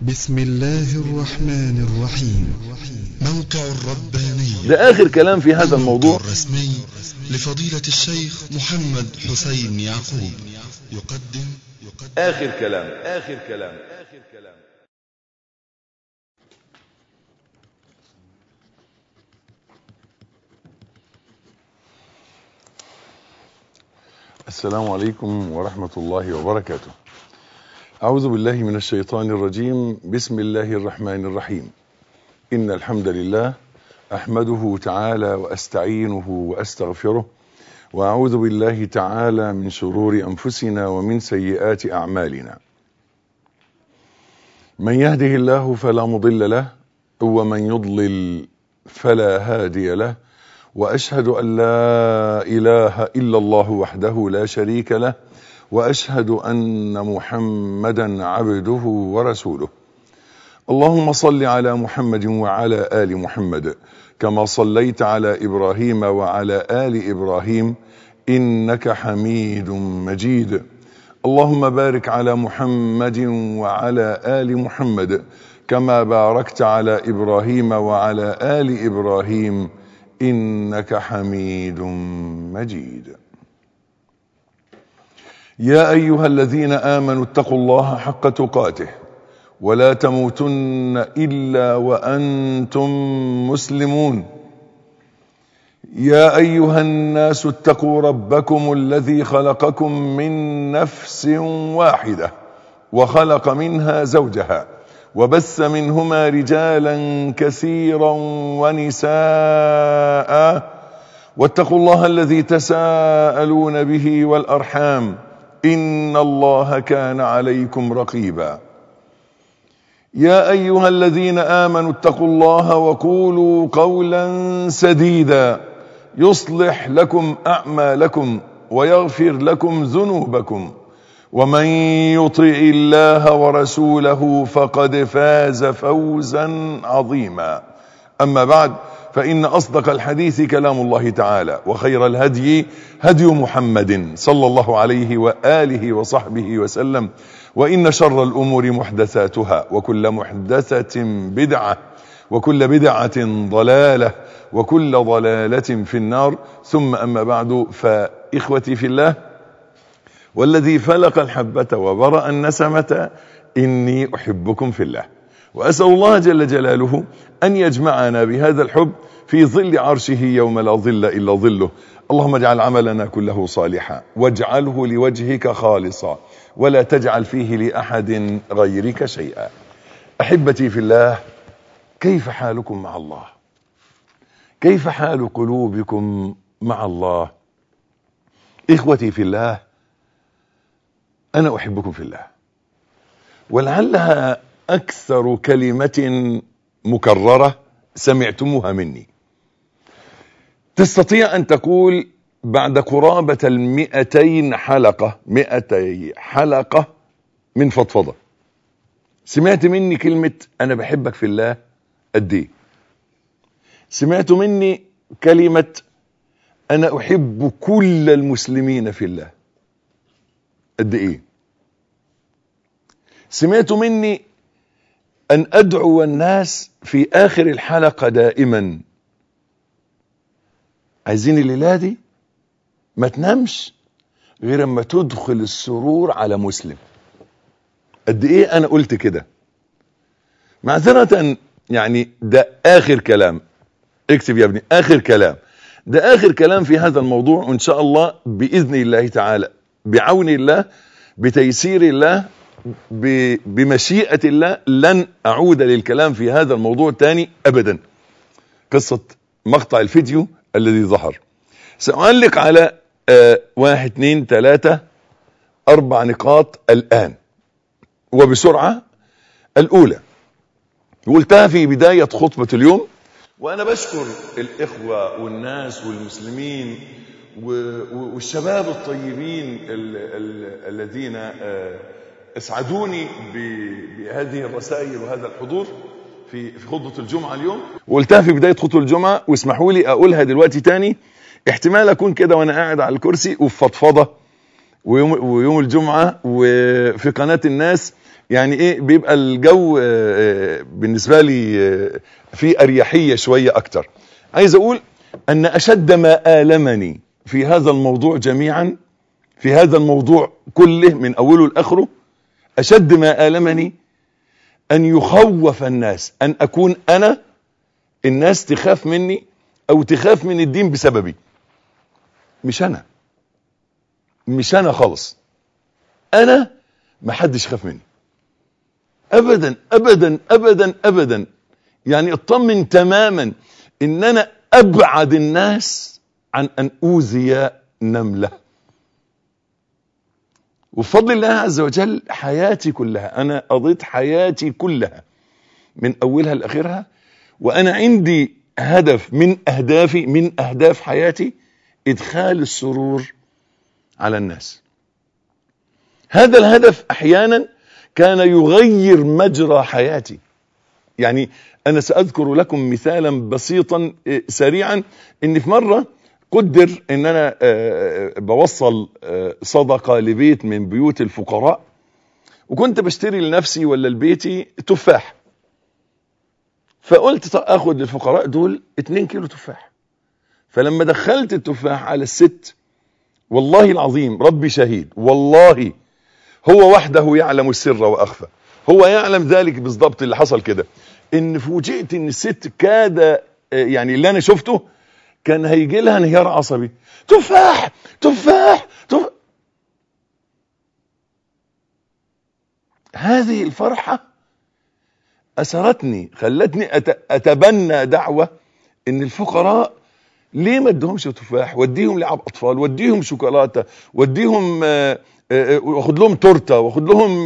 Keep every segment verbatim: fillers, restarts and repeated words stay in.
بسم الله الرحمن الرحيم. موقع الرباني. ده آخر كلام في هذا الموضوع الرسمي لفضيلة الشيخ محمد حسين يعقوب يقدم آخر كلام آخر كلام آخر كلام السلام عليكم ورحمة الله وبركاته. أعوذ بالله من الشيطان الرجيم. بسم الله الرحمن الرحيم. إن الحمد لله أحمده تعالى وأستعينه وأستغفره، وأعوذ بالله تعالى من شرور أنفسنا ومن سيئات أعمالنا. من يهده الله فلا مضل له، ومن يضلل فلا هادي له، وأشهد أن لا إله إلا الله وحده لا شريك له، وأشهد أن محمدا عبده ورسوله. اللهم صل على محمد وعلى آل محمد كما صليت على إبراهيم وعلى آل إبراهيم إنك حميد مجيد. اللهم بارك على محمد وعلى آل محمد كما باركت على إبراهيم وعلى آل إبراهيم إنك حميد مجيد. يا أيها الذين آمنوا اتقوا الله حق تقاته ولا تموتن إلا وأنتم مسلمون. يا أيها الناس اتقوا ربكم الذي خلقكم من نفس واحدة وخلق منها زوجها وبث منهما رجالا كثيرا ونساء، واتقوا الله الذي تساءلون به والأرحام إن الله كان عليكم رقيبا. يا أيها الذين آمنوا اتقوا الله وقولوا قولا سديدا يصلح لكم أعمالكم ويغفر لكم ذنوبكم، ومن يطع الله ورسوله فقد فاز فوزا عظيما. أما بعد، فإن أصدق الحديث كلام الله تعالى، وخير الهدي هدي محمد صلى الله عليه وآله وصحبه وسلم، وإن شر الأمور محدثاتها، وكل محدثة بدعة، وكل بدعة ضلالة، وكل ضلالة في النار. ثم أما بعد، فإخوتي في الله، والذي فلق الحبة وبرأ النسمة إني أحبكم في الله، وأسأل الله جل جلاله أن يجمعنا بهذا الحب في ظل عرشه يوم لا ظل إلا ظله. اللهم اجعل عملنا كله صالحا، واجعله لوجهك خالصا، ولا تجعل فيه لأحد غيرك شيئا. أحبتي في الله، كيف حالكم مع الله؟ كيف حال قلوبكم مع الله؟ إخوتي في الله، أنا أحبكم في الله، ولعلها أكثر كلمة مكررة سمعتموها مني. تستطيع أن تقول بعد قرابة المئتين حلقة مئتي حلقة من فضفضة سمعت مني كلمة أنا بحبك في الله قد إيه؟ سمعت مني كلمة أنا أحب كل المسلمين في الله قد إيه؟ سمعت مني أن أدعو الناس في آخر الحلقة دائما عايزين الليلة دي ما تنامش غير اما تدخل السرور على مسلم. قد ايه انا قلت كده؟ معذرة يعني ده آخر كلام، اكتب يا ابني آخر كلام، ده آخر كلام في هذا الموضوع، وإن شاء الله بإذن الله تعالى بعون الله بتيسير الله بمشيئة الله لن أعود للكلام في هذا الموضوع تاني أبدا. قصة مقطع الفيديو الذي ظهر سأعلق على آه واحد اثنين ثلاثة أربع نقاط الآن وبسرعة. الأولى قلتها في بداية خطبة اليوم، وأنا بشكر الإخوة والناس والمسلمين والشباب الطيبين الذين آه اسعدوني بهذه الرسائل وهذا الحضور في في خطبة الجمعة اليوم، وقلتها في بداية خطبة الجمعة، واسمحوا لي أقولها دلوقتي تاني. احتمال أكون كده وأنا قاعد على الكرسي وفضفضة ويوم, ويوم الجمعة وفي قناة الناس يعني ايه بيبقى الجو بالنسبة لي في اريحية شوية اكتر. عايز اقول ان اشد ما آلمني في هذا الموضوع جميعا، في هذا الموضوع كله من اوله لاخره، اشد ما آلمني ان يخوف الناس، ان اكون انا الناس تخاف مني او تخاف من الدين بسببي. مش انا مش انا خالص، انا ما حدش خاف مني ابدا ابدا ابدا ابدا. يعني اطمن تماما ان انا ابعد الناس عن ان اوذي نملة. وبفضل الله عز وجل حياتي كلها، انا قضيت حياتي كلها من اولها لاخرها وانا عندي هدف من اهدافي من اهداف حياتي ادخال السرور على الناس. هذا الهدف احيانا كان يغير مجرى حياتي. يعني انا ساذكر لكم مثالا بسيطا سريعا، ان في مرة قدر ان انا بوصل صدقة لبيت من بيوت الفقراء، وكنت بشتري لنفسي ولا لبيتي تفاح، فقلت اخد للفقراء دول اتنين كيلو تفاح. فلما دخلت التفاح على الست، والله العظيم ربي شهيد، والله هو وحده يعلم السر واخفى، هو يعلم ذلك بالضبط. اللي حصل كده ان فوجئت ان الست كاد يعني اللي انا شفته كان هيجي لها انهيار عصبي. تفاح تفاح تفاح. هذه الفرحة أسرتني، خلتني أتبنى دعوة إن الفقراء ليه ما اديهمش تفاح، وديهم لعب أطفال، وديهم شوكولاتة، وديهم واخد لهم تورتة، واخد لهم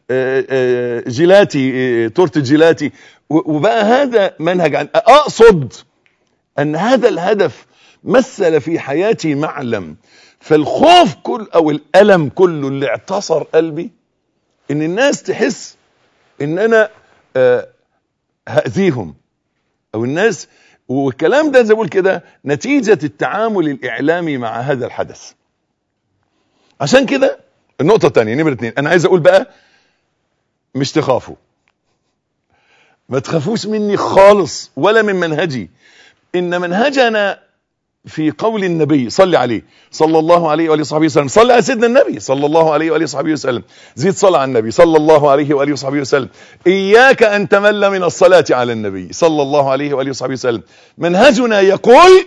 جيلاتي، تورتة جيلاتي. وبقى هذا منهج. عن أقصد أن هذا الهدف مثل في حياتي معلم. فالخوف كل أو الألم كله اللي اعتصر قلبي إن الناس تحس إن أنا هأذيهم أو الناس. والكلام ده زي بقول كده نتيجة التعامل الإعلامي مع هذا الحدث. عشان كده النقطة الثانية نمرة اتنين، أنا عايز أقول بقى مش تخافوا، ما تخافوش مني خالص ولا من منهجي. إن منهجنا في قول النبي صلى عليه صلى الله عليه وآله وصحبه وسلم. صلى على سيدنا النبي صلى الله عليه وآله وصحبه وسلم. زيد صلى على النبي صلى الله عليه وآله وصحبه وسلم. إياك أن تمل من الصلاة على النبي صلى الله عليه وآله وصحبه وسلم. منهجنا يقول: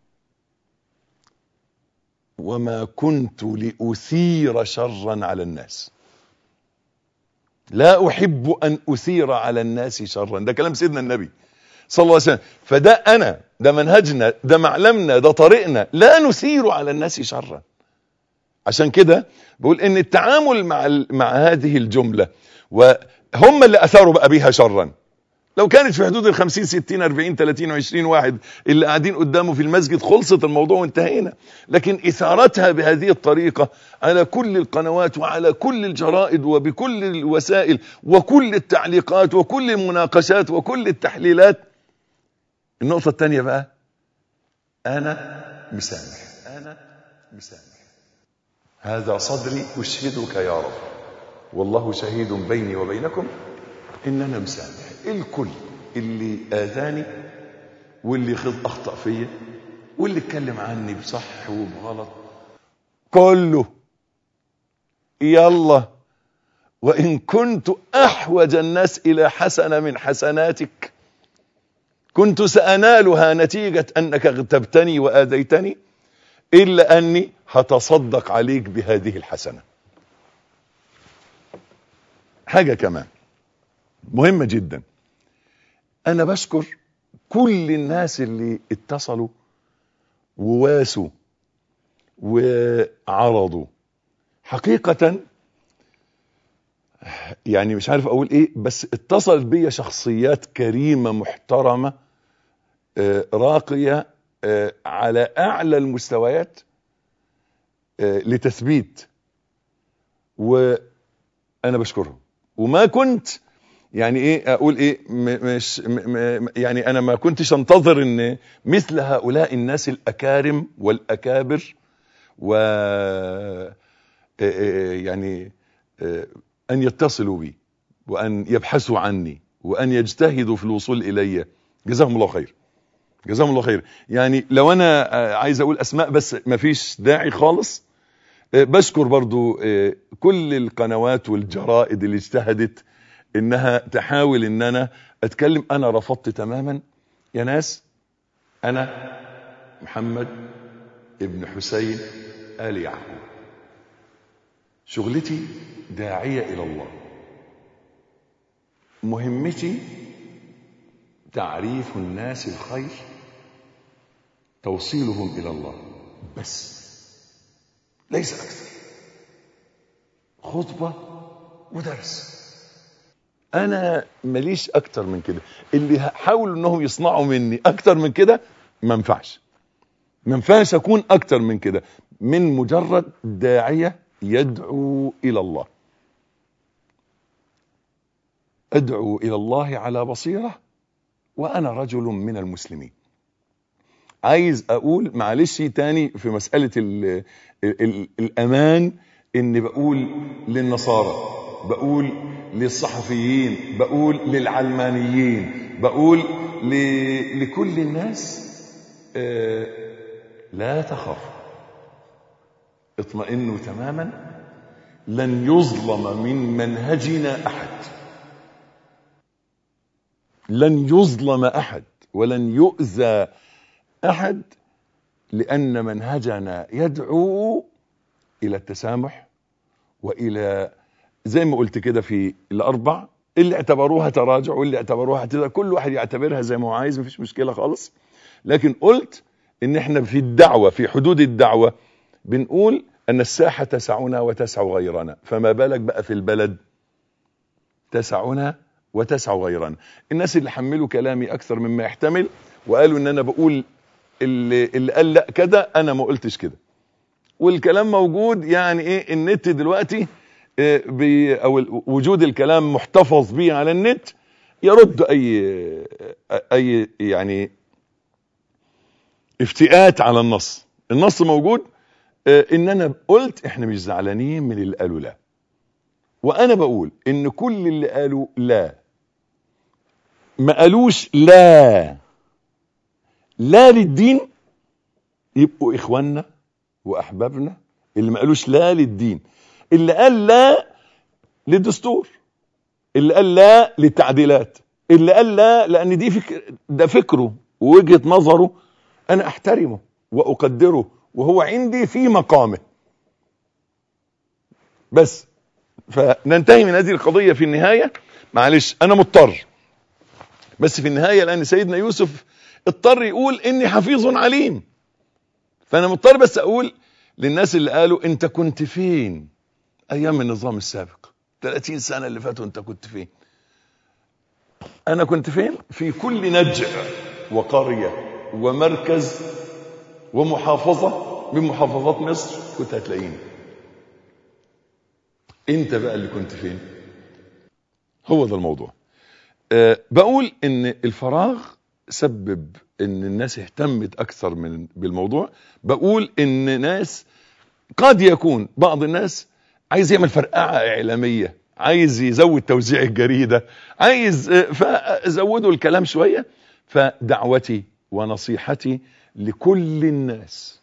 وما كنت لأثير شرا على الناس، لا أحب أن أثير على الناس شرا. ده كلام سيدنا النبي صلى الله عليه وسلم. فده أنا، ده منهجنا، ده معلمنا، ده طريقنا، لا نثير على الناس شرا. عشان كده بقول ان التعامل مع مع هذه الجملة، وهم اللي أثاروا بقى بيها شرا. لو كانت في حدود الخمسين ستين أربعين ثلاثين وعشرين واحد اللي قاعدين قدامه في المسجد خلصت الموضوع وانتهينا. لكن إثارتها بهذه الطريقة على كل القنوات وعلى كل الجرائد وبكل الوسائل وكل التعليقات وكل المناقشات وكل التحليلات. النقطة الثانية بقى، أنا مسامح، أنا مسامح. هذا صدري أشهدك يا رب والله شهيد بيني وبينكم إن أنا مسامح الكل اللي آذاني واللي خذ أخطأ فيا واللي اتكلم عني بصح وبغلط، كله. يلا، وإن كنت أحوج الناس إلى حسنة من حسناتك كنت سأنالها نتيجة أنك اغتبتني وآذيتني، إلا أني هتصدق عليك بهذه الحسنة. حاجة كمان مهمة جدا، أنا بشكر كل الناس اللي اتصلوا وواسوا وعرضوا. حقيقة يعني مش عارف أقول إيه، بس اتصل بي شخصيات كريمة محترمة راقية على أعلى المستويات لتثبيت، وأنا بشكرهم. وما كنت يعني ايه اقول ايه مش م يعني انا ما كنتش انتظر ان مثل هؤلاء الناس الاكارم والاكابر و يعني ان يتصلوا بي. وأن يبحثوا عني وأن يجتهدوا في الوصول إلي، جزاهم الله خير، جزاهم الله خير. يعني لو أنا عايز أقول أسماء بس مفيش داعي خالص. بشكر برضو كل القنوات والجرائد اللي اجتهدت إنها تحاول إن أنا أتكلم. أنا رفضت تماما يا ناس. أنا محمد ابن حسين آل يعقوب، شغلتي داعية إلى الله، مهمتي تعريف الناس الخير، توصيلهم إلى الله بس، ليس أكثر. خطبة ودرس، أنا ماليش أكتر من كده. اللي حاولوا أنهم يصنعوا مني أكتر من كده ما ينفعش، ما ينفعش أكون أكتر من كده، من مجرد داعية يدعو إلى الله. أدعو إلى الله على بصيرة وأنا رجل من المسلمين. عايز أقول معلش تاني في مسألة ال ال ال الأمان، إني بقول للنصارى، بقول للصحفيين، بقول للعلمانيين، بقول لكل الناس آه لا تخافوا، اطمئنوا تماما، لن يظلم من منهجنا أحد، لن يظلم أحد ولن يؤذى أحد، لأن منهجنا يدعو إلى التسامح وإلى زي ما قلت كده في الأربع اللي اعتبروها تراجع واللي اعتبروها اعتذار، كل واحد يعتبرها زي ما هو عايز، مفيش مشكلة خالص. لكن قلت إن احنا في الدعوة، في حدود الدعوة بنقول أن الساحة تسعنا وتسع غيرنا، فما بالك بقى في البلد تسعنا وتسع غيرنا. الناس اللي حملوا كلامي أكثر مما يحتمل وقالوا إن أنا بقول اللي, اللي قال لا كده، أنا ما قلتش كده، والكلام موجود. يعني إيه النت دلوقتي إيه أو وجود الكلام محتفظ به على النت يرد أي أي يعني افتئات على النص. النص موجود. إن أنا قلت إحنا مش زعلانين من اللي قالوا لا، وأنا بقول إن كل اللي قالوا لا ما قالوش لا لا للدين يبقوا إخواننا وأحبابنا. اللي ما قالوش لا للدين، اللي قال لا للدستور، اللي قال لا للتعديلات، اللي قال لا لأن دي فكر، ده فكره ووجهة نظره، أنا أحترمه وأقدره وهو عندي في مقامه. بس فننتهي من هذه القضية في النهاية. معلش أنا مضطر، بس في النهاية لأن سيدنا يوسف اضطر يقول إني حفيظ عليم، فأنا مضطر بس أقول للناس اللي قالوا أنت كنت فين أيام النظام السابق، ثلاثين سنة اللي فاتوا أنت كنت فين؟ أنا كنت فين؟ في كل نجع وقرية ومركز ومحافظة من محافظات مصر كنت هتلاقيني. أنت بقى اللي كنت فين؟ هو ده الموضوع. أه بقول إن الفراغ سبب إن الناس اهتمت أكثر من بالموضوع. بقول إن ناس قد يكون بعض الناس عايز يعمل فرقعة إعلامية، عايز يزود توزيع الجريدة، عايز فزودوا الكلام شوية. فدعوتي ونصيحتي لكل الناس،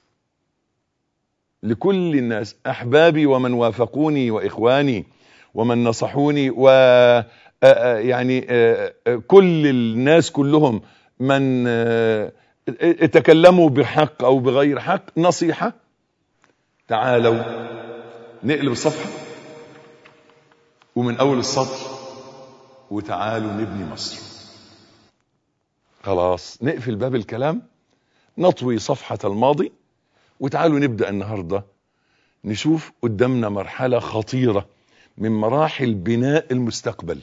لكل الناس أحبابي ومن وافقوني وإخواني ومن نصحوني، و يعني كل الناس كلهم من تكلموا بحق أو بغير حق، نصيحة: تعالوا نقلب الصفحة ومن أول السطر وتعالوا نبني مصر. خلاص نقفل باب الكلام، نطوي صفحة الماضي، وتعالوا نبدأ النهاردة نشوف قدامنا مرحلة خطيرة من مراحل بناء المستقبل،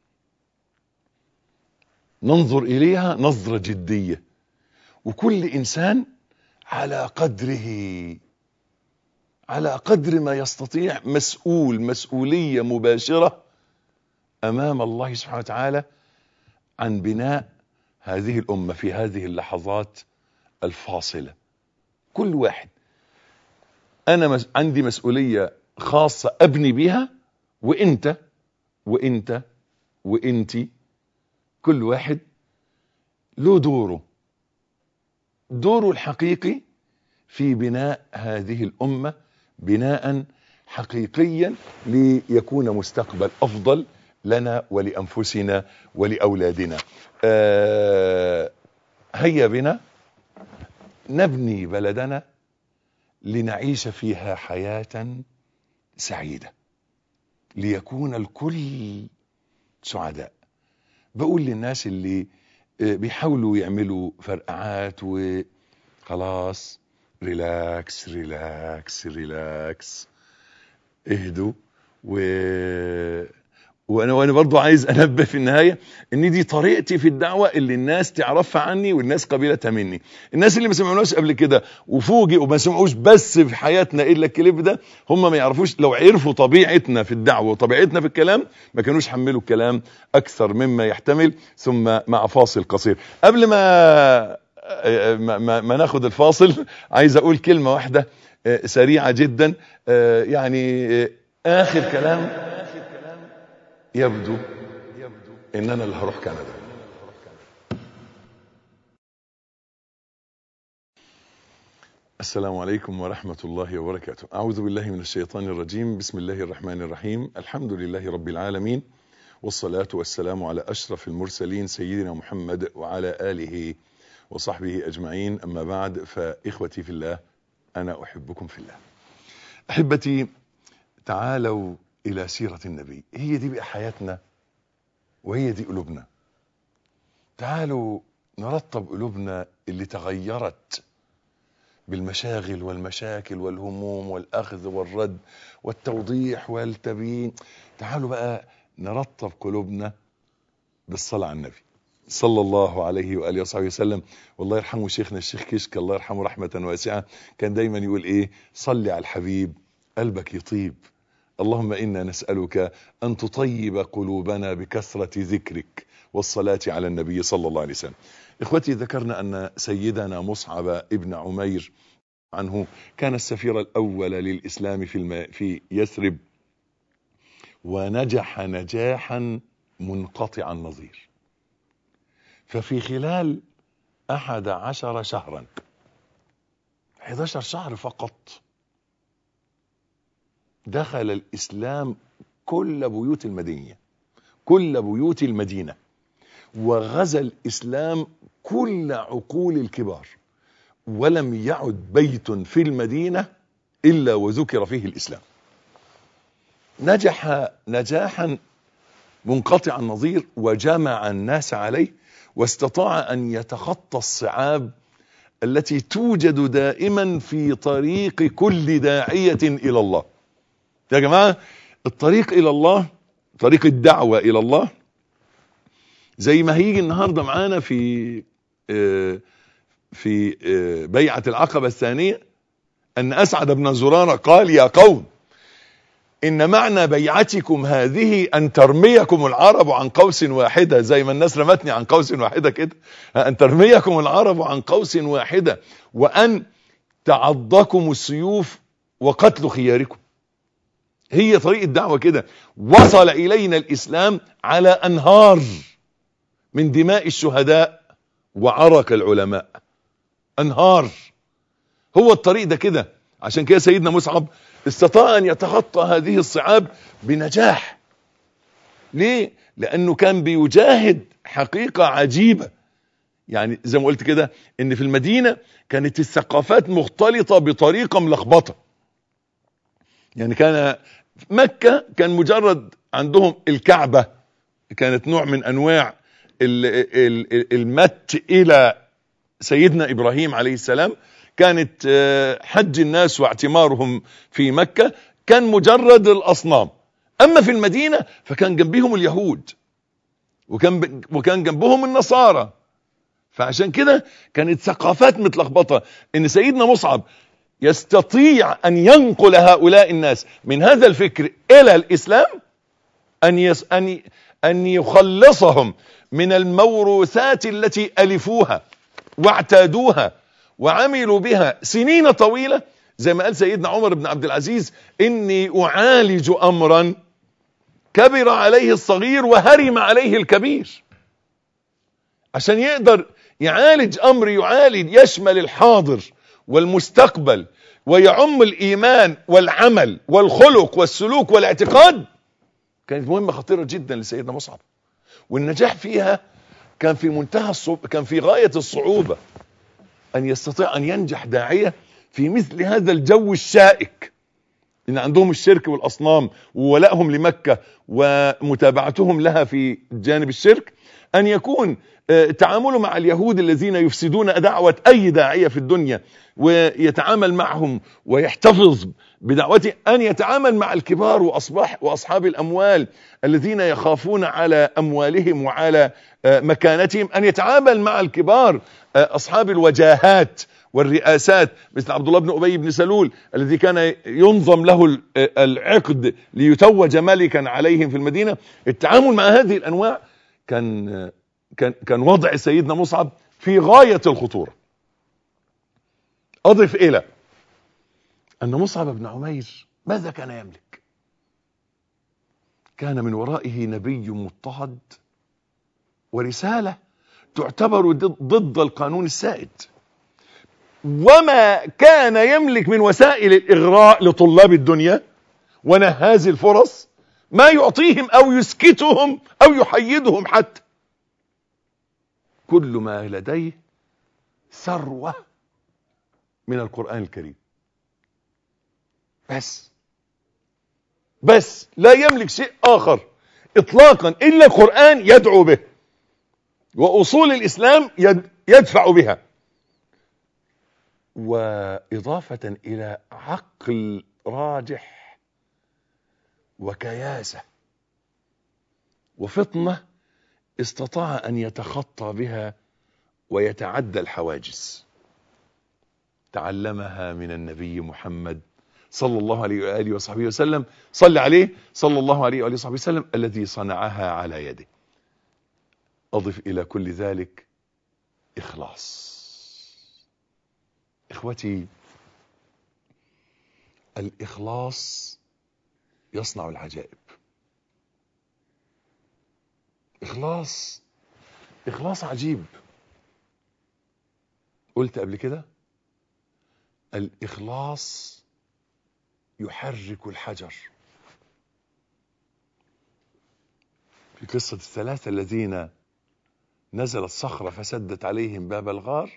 ننظر إليها نظرة جدية، وكل إنسان على قدره، على قدر ما يستطيع، مسؤول مسؤولية مباشرة أمام الله سبحانه وتعالى عن بناء هذه الأمة في هذه اللحظات الفاصلة. كل واحد أنا مس... عندي مسؤولية خاصة أبني بها، وإنت وإنت وانتي، كل واحد له دوره، دوره الحقيقي في بناء هذه الأمة بناء حقيقيا ليكون مستقبل أفضل لنا ولأنفسنا ولأولادنا. آه هيا بنا نبني بلدنا لنعيش فيها حياة سعيدة، ليكون الكل سعداء. بقول للناس اللي بيحاولوا يعملوا فرقعات وخلاص، ريلاكس ريلاكس ريلاكس، اهدوا. و... وانا وانا برضو عايز انبه في النهايه ان دي طريقتي في الدعوه اللي الناس تعرفها عني والناس قبيلتها مني. الناس اللي ما سمعوناش قبل كده وفوجئوا وما سمعوش بس في حياتنا الا الكليب ده، هم ما يعرفوش. لو عرفوا طبيعتنا في الدعوه وطبيعتنا في الكلام ما كانوش حملوا الكلام اكثر مما يحتمل. ثم مع فاصل قصير قبل ما ما, ما, ما ناخد الفاصل، عايز اقول كلمه واحده سريعه جدا. يعني اخر كلام، يبدو ان انا اللي هروح كندا. السلام عليكم ورحمة الله وبركاته. اعوذ بالله من الشيطان الرجيم. بسم الله الرحمن الرحيم. الحمد لله رب العالمين، والصلاة والسلام على اشرف المرسلين سيدنا محمد وعلى اله وصحبه اجمعين. اما بعد، فاخوتي في الله، انا احبكم في الله. احبتي، تعالوا الى سيرة النبي. هي دي بقى حياتنا وهي دي قلوبنا. تعالوا نرطب قلوبنا اللي تغيرت بالمشاغل والمشاكل والهموم والأخذ والرد والتوضيح والتبيين. تعالوا بقى نرطب قلوبنا بالصلاة على النبي صلى الله عليه وآله وصحبه وسلم. والله يرحمه شيخنا الشيخ كشك، الله يرحمه رحمة واسعة، كان دايما يقول ايه؟ صلي على الحبيب قلبك يطيب. اللهم إنا نسألك أن تطيب قلوبنا بكثرة ذكرك والصلاة على النبي صلى الله عليه وسلم. إخوتي، ذكرنا أن سيدنا مصعب ابن عمير عنه كان السفير الأول للإسلام في, الم... في يثرب، ونجح نجاحا منقطع النظير. ففي خلال أحد عشر شهرا، أحد عشر شهر فقط، دخل الإسلام كل بيوت المدينة كل بيوت المدينة وغزا الإسلام كل عقول الكبار، ولم يعد بيت في المدينة إلا وذكر فيه الإسلام. نجح نجاحا منقطع النظير، وجمع الناس عليه، واستطاع أن يتخطى الصعاب التي توجد دائما في طريق كل داعية إلى الله. يا جماعة، الطريق إلى الله، طريق الدعوة إلى الله، زي ما هيجي النهاردة معانا في في بيعة العقبة الثانية، أن أسعد بن زرارة قال: يا قوم، إن معنى بيعتكم هذه أن ترميكم العرب عن قوس واحدة، زي ما الناس رمتني عن قوس واحدة كده، أن ترميكم العرب عن قوس واحدة، وأن تعضكم السيوف وقتل خياركم. هي طريق الدعوة كده. وصل إلينا الإسلام على أنهار من دماء الشهداء وعرق العلماء، أنهار. هو الطريق ده كده. عشان كده سيدنا مصعب استطاع أن يتخطى هذه الصعاب بنجاح. ليه؟ لأنه كان بيجاهد حقيقة عجيبة. يعني زي ما قلت كده، إن في المدينة كانت الثقافات مختلطة بطريقة ملخبطة. يعني كان مكة كان مجرد عندهم الكعبة، كانت نوع من أنواع المت إلى سيدنا إبراهيم عليه السلام. كانت حج الناس واعتمارهم في مكة كان مجرد الأصنام. أما في المدينة فكان جنبهم اليهود، وكان وكان جنبهم النصارى. فعشان كده كانت ثقافات متلخبطة. إن سيدنا مصعب يستطيع أن ينقل هؤلاء الناس من هذا الفكر إلى الإسلام، أن يس أن أن يخلصهم من الموروثات التي ألفوها واعتادوها وعملوا بها سنين طويلة. زي ما قال سيدنا عمر بن عبد العزيز: إني أعالج أمرا كبر عليه الصغير وهرم عليه الكبير، عشان يقدر يعالج أمر يعالج يشمل الحاضر والمستقبل ويعم الإيمان والعمل والخلق والسلوك والاعتقاد. كانت مهمة خطيرة جدا لسيدنا مصعب، والنجاح فيها كان في منتهى الصعوبة، كان في غاية الصعوبة أن يستطيع أن ينجح داعية في مثل هذا الجو الشائك، إن عندهم الشرك والأصنام وولائهم لمكة ومتابعتهم لها في جانب الشرك، أن يكون تعامله مع اليهود الذين يفسدون دعوة أي داعية في الدنيا ويتعامل معهم ويحتفظ بدعوته، أن يتعامل مع الكبار وأصبح وأصحاب الأموال الذين يخافون على أموالهم وعلى مكانتهم، أن يتعامل مع الكبار أصحاب الوجاهات والرئاسات مثل عبد الله بن أبي بن سلول الذي كان ينظم له العقد ليتوج ملكا عليهم في المدينة. التعامل مع هذه الأنواع كان كان كان وضع سيدنا مصعب في غاية الخطورة. أضف إلى أن مصعب بن عمير ماذا كان يملك؟ كان من ورائه نبي مضطهد ورسالة تعتبر ضد القانون السائد، وما كان يملك من وسائل الإغراء لطلاب الدنيا ونهاز الفرص ما يعطيهم أو يسكتهم أو يحيدهم حتى. كل ما لديه ثروة من القرآن الكريم بس بس لا يملك شيء آخر إطلاقا إلا القرآن يدعو به وأصول الإسلام يدفع بها، وإضافة إلى عقل راجح وكياسة وفطنة استطاع أن يتخطى بها ويتعدى الحواجز. تعلمها من النبي محمد صلى الله عليه وآله وصحبه وسلم، صل عليه صلى الله عليه وآله وصحبه وسلم الذي صنعها على يده. أضف إلى كل ذلك إخلاص. إخوتي، الإخلاص يصنع العجائب. إخلاص إخلاص عجيب. قلت قبل كده الإخلاص يحرك الحجر. في قصة الثلاثة الذين نزلت صخرة فسدت عليهم باب الغار،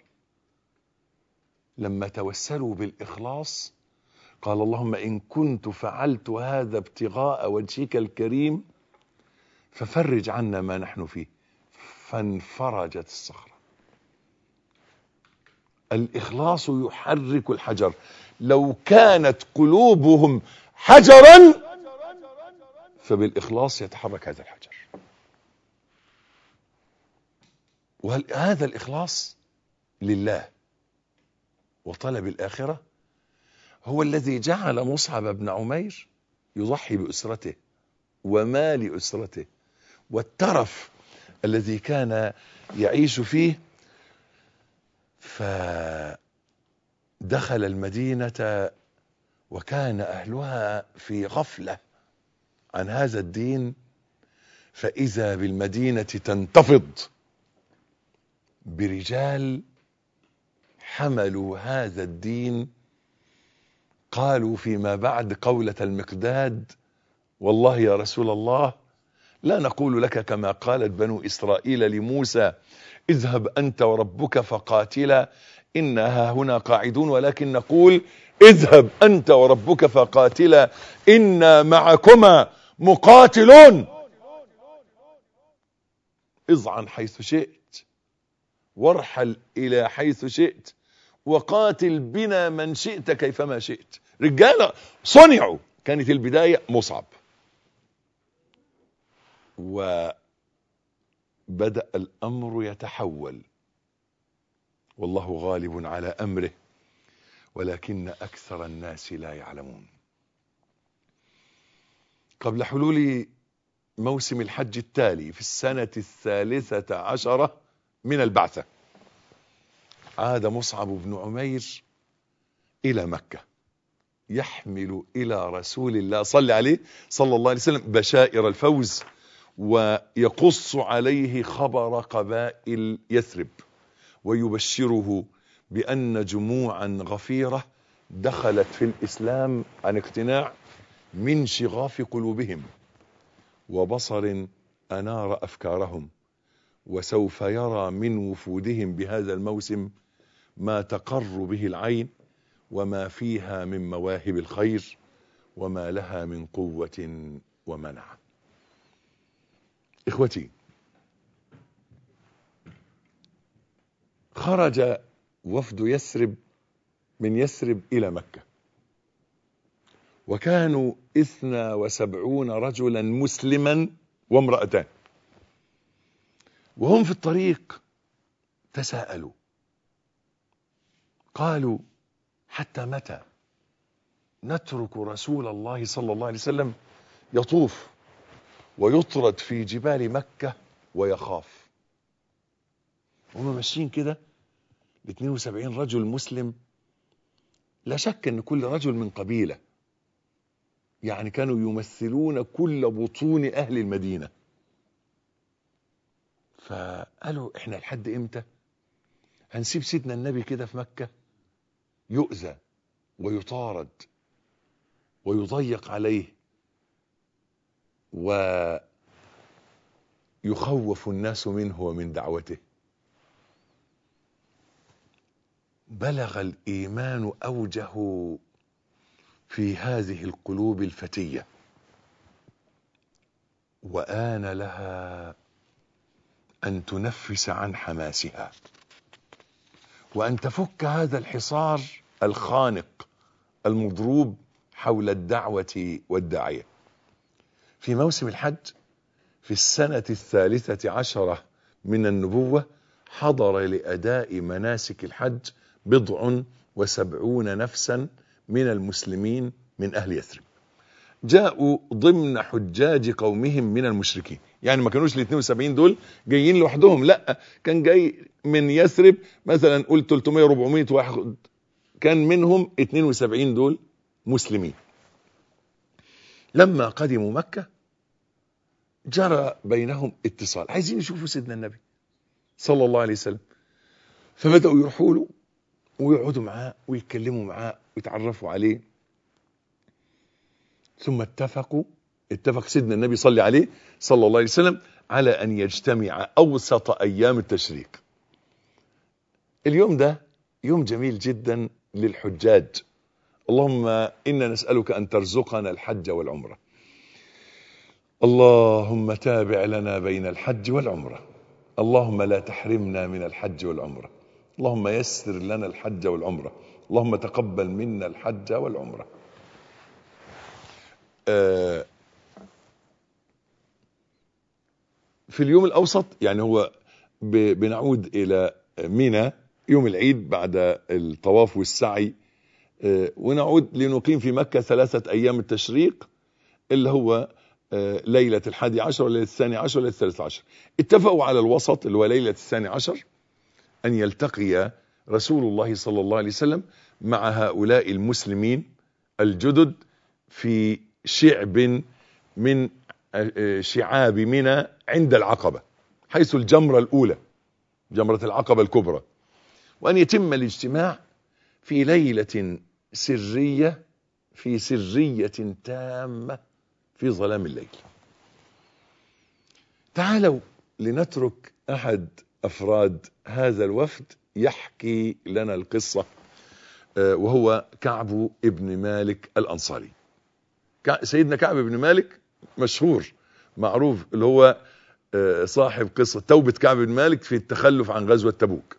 لما توسلوا بالإخلاص قال اللهم إن كنت فعلت هذا ابتغاء وجهك الكريم ففرج عنا ما نحن فيه، فانفرجت الصخرة. الإخلاص يحرك الحجر. لو كانت قلوبهم حجرا فبالإخلاص يتحرك هذا الحجر. وهذا الإخلاص لله وطلب الآخرة هو الذي جعل مصعب بن عمير يضحي بأسرته ومال أسرته والترف الذي كان يعيش فيه، فدخل المدينة وكان أهلها في غفلة عن هذا الدين، فإذا بالمدينة تنتفض برجال حملوا هذا الدين. قالوا فيما بعد قولة المقداد والله يا رسول الله لا نقول لك كما قالت بنو إسرائيل لموسى اذهب أنت وربك فقاتلا إنها هنا قاعدون، ولكن نقول اذهب أنت وربك فقاتلا إنا معكما مقاتلون. اضعن حيث شئت وارحل إلى حيث شئت وقاتل بنا من شئت كيفما شئت. رجالة صنعوا. كانت البداية مصعب، وبدأ الأمر يتحول والله غالب على أمره ولكن أكثر الناس لا يعلمون. قبل حلول موسم الحج التالي في السنة الثالثة عشرة من البعثة عاد مصعب بن عمير إلى مكة يحمل إلى رسول الله صلى عليه صلى الله عليه وسلم بشائر الفوز، ويقص عليه خبر قبائل يثرب، ويبشره بأن جموعا غفيرة دخلت في الإسلام عن اقتناع من شغاف قلوبهم وبصر أنار أفكارهم، وسوف يرى من وفودهم بهذا الموسم ما تقر به العين، وما فيها من مواهب الخير، وما لها من قوة ومنع. إخوتي، خرج وفد يثرب من يثرب إلى مكة، وكانوا اثنا وسبعون رجلا مسلما وامرأتان، وهم في الطريق تساءلوا قالوا: حتى متى نترك رسول الله صلى الله عليه وسلم يطوف ويطرد في جبال مكة ويخاف؟ هم ماشيين كده ب اثنين وسبعين رجل مسلم، لا شك ان كل رجل من قبيلة، يعني كانوا يمثلون كل بطون اهل المدينة. فقالوا: احنا لحد امتى هنسيب سيدنا النبي كده في مكة يؤذى ويطارد ويضيق عليه ويخوف الناس منه ومن دعوته؟ بلغ الإيمان أوجه في هذه القلوب الفتية، وآن لها أن تنفس عن حماسها، وأن تفك هذا الحصار الخانق المضروب حول الدعوة والداعية. في موسم الحج في السنة الثالثة عشرة من النبوة حضر لأداء مناسك الحج بضع وسبعون نفسا من المسلمين من أهل يثرب، جاءوا ضمن حجاج قومهم من المشركين. يعني ما كانوش ال اثنين وسبعين دول جايين لوحدهم، لا، كان جاي من يثرب مثلا قلت ثلاثمائة أربعمائة واحد، كان منهم اثنين وسبعين دول مسلمين. لما قدموا مكة جرى بينهم اتصال، عايزين يشوفوا سيدنا النبي صلى الله عليه وسلم، فبدأوا يروحوا له ويقعدوا معاه ويتكلموا معاه ويتعرفوا عليه. ثم اتفقوا اتفق سيدنا النبي صلى عليه صلى الله عليه وسلم على أن يجتمع أوسط أيام التشريق. اليوم ده يوم جميل جدا للحجاج. اللهم إنا نسألك أن ترزقنا الحج والعمرة. اللهم تابع لنا بين الحج والعمرة. اللهم لا تحرمنا من الحج والعمرة. اللهم يسر لنا الحج والعمرة. اللهم تقبل منا الحج والعمرة. آه في اليوم الأوسط، يعني هو بنعود إلى منى يوم العيد بعد الطواف والسعي، آه ونعود لنقيم في مكة ثلاثة أيام التشريق، اللي هو آه ليلة الحادي عشر وليلة الثاني عشر وليلة الثالث عشر. اتفقوا على الوسط اللي هو ليلة الثاني عشر أن يلتقي رسول الله صلى الله عليه وسلم مع هؤلاء المسلمين الجدد في شعب من شعاب منى عند العقبة، حيث الجمرة الأولى، جمرة العقبة الكبرى، وأن يتم الاجتماع في ليلة سرية في سرية تامة في ظلام الليل. تعالوا لنترك أحد أفراد هذا الوفد يحكي لنا القصة، وهو كعب ابن مالك الأنصاري. سيدنا كعب بن مالك مشهور معروف، اللي هو صاحب قصة توبة كعب بن مالك في التخلف عن غزوة تبوك.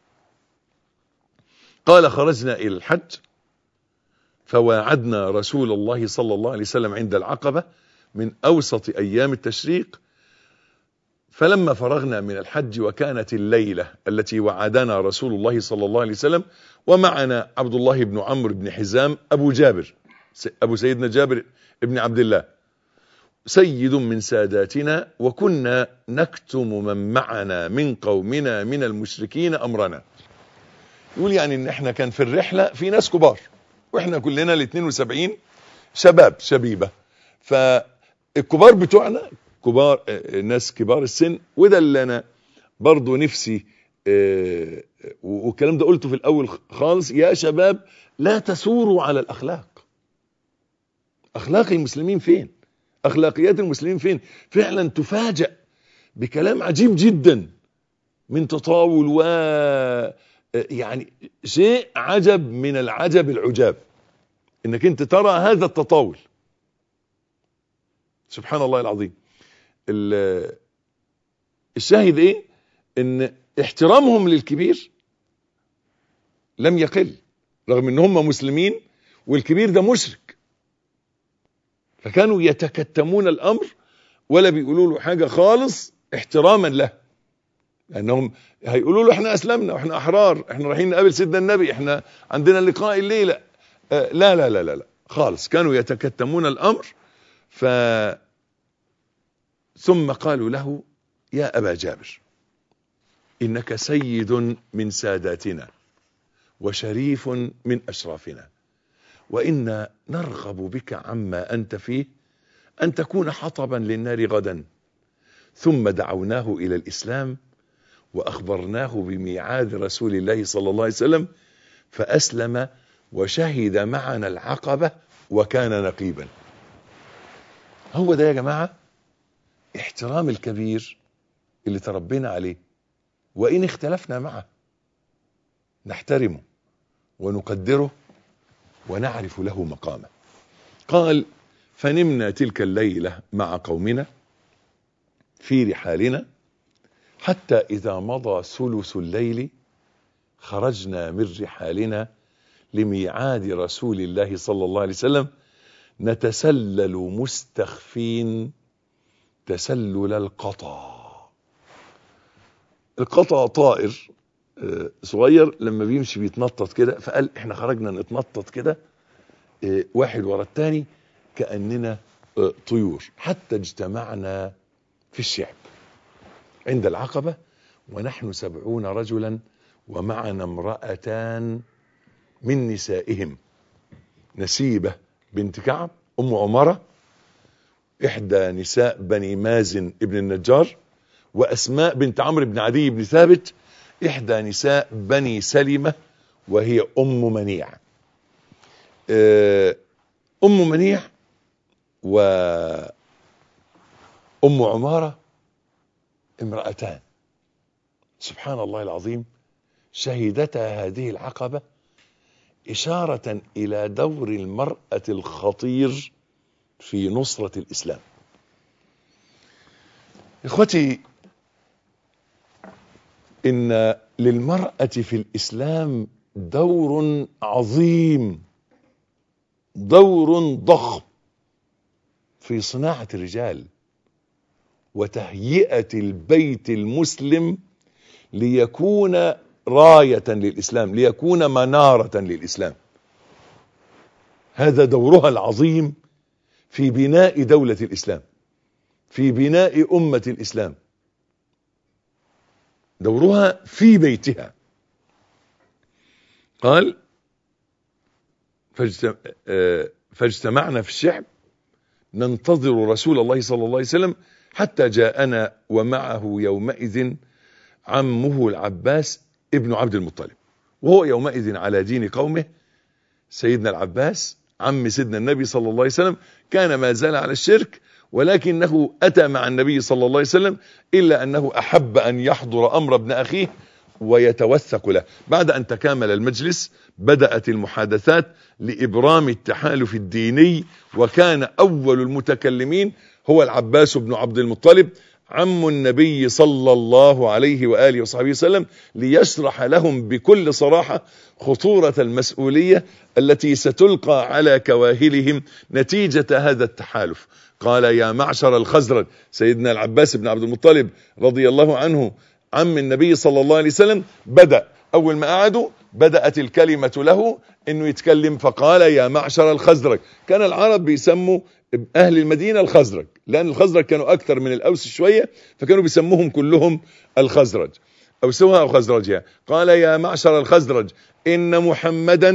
قال: خرجنا إلى الحج فواعدنا رسول الله صلى الله عليه وسلم عند العقبة من أوسط أيام التشريق، فلما فرغنا من الحج وكانت الليلة التي وعدنا رسول الله صلى الله عليه وسلم، ومعنا عبد الله بن عمرو بن حزام أبو جابر أبو سيدنا جابر ابن عبد الله سيد من ساداتنا، وكنا نكتم من معنا من قومنا من المشركين أمرنا. يقول يعني ان احنا كان في الرحلة في ناس كبار واحنا كلنا ال اثنين وسبعين شباب شبيبة. فالكبار بتوعنا كبار، ناس كبار السن، وده اللي انا برضو نفسي اه والكلام ده قلته في الاول خالص، يا شباب لا تثوروا على الاخلاق. اخلاق المسلمين فين؟ اخلاقيات المسلمين فين؟ فعلا تفاجأ بكلام عجيب جدا من تطاول و يعني شيء عجب من العجب العجاب انك انت ترى هذا التطاول. سبحان الله العظيم. الشاهد ايه؟ ان احترامهم للكبير لم يقل رغم ان هم مسلمين والكبير ده مشرك، فكانوا يتكتمون الامر ولا بيقولوا له حاجة خالص احتراما له، لانهم هيقولوا له احنا اسلمنا واحنا احرار، احنا رايحين نقابل سيدنا النبي، احنا عندنا لقاء الليلة. آه لا لا لا لا لا خالص، كانوا يتكتمون الامر. ف ثم قالوا له يا ابا جابر انك سيد من ساداتنا وشريف من اشرافنا، وإنا نرغب بك عما أنت فيه أن تكون حطبا للنار غدا. ثم دعوناه إلى الإسلام وأخبرناه بميعاد رسول الله صلى الله عليه وسلم فأسلم وشهد معنا العقبة وكان نقيبا. هو ده يا جماعة احترام الكبير اللي تربينا عليه، وإن اختلفنا معه نحترمه ونقدره ونعرف له مقامه. قال فنمنا تلك الليلة مع قومنا في رحالنا حتى إذا مضى ثلث الليل خرجنا من رحالنا لميعاد رسول الله صلى الله عليه وسلم نتسلل مستخفين تسلل القطا. القطا طائر صغير لما بيمشي بيتنطط كده، فقال احنا خرجنا نتنطط كده واحد ورا التاني كأننا طيور حتى اجتمعنا في الشعب عند العقبة ونحن سبعون رجلا ومعنا امرأتان من نسائهم، نسيبة بنت كعب أم عمرة إحدى نساء بني مازن ابن النجار، وأسماء بنت عمرو بن عدي بن ثابت إحدى نساء بني سلمة وهي أم منيع. أم منيع وأم عمارة امرأتان سبحان الله العظيم شهدتا هذه العقبة إشارة إلى دور المرأة الخطير في نصرة الإسلام. إخوتي، إن للمرأة في الإسلام دور عظيم، دور ضخم في صناعة الرجال وتهيئة البيت المسلم ليكون راية للإسلام، ليكون منارة للإسلام. هذا دورها العظيم في بناء دولة الإسلام، في بناء أمة الإسلام، دورها في بيتها. قال فاجتمعنا في الشعب ننتظر رسول الله صلى الله عليه وسلم حتى جاءنا ومعه يومئذ عمه العباس ابن عبد المطلب، وهو يومئذ على دين قومه. سيدنا العباس عم سيدنا النبي صلى الله عليه وسلم كان ما زال على الشرك، ولكنه أتى مع النبي صلى الله عليه وسلم إلا أنه أحب أن يحضر أمر ابن أخيه ويتوثق له. بعد أن تكامل المجلس بدأت المحادثات لإبرام التحالف الديني، وكان أول المتكلمين هو العباس بن عبد المطلب عم النبي صلى الله عليه وآله وصحبه وسلم، ليشرح لهم بكل صراحة خطورة المسؤولية التي ستلقى على كواهلهم نتيجة هذا التحالف. قال يا معشر الخزرج، سيدنا العباس بن عبد المطلب رضي الله عنه عم النبي صلى الله عليه وسلم بدأ أول ما قعدوا بدأت الكلمة له انه يتكلم، فقال يا معشر الخزرج. كان العرب بيسموا اهل المدينة الخزرج، لان الخزرج كانوا اكثر من الاوس شوية، فكانوا بيسموهم كلهم الخزرج او سوها او خزرجها. قال يا معشر الخزرج ان محمدا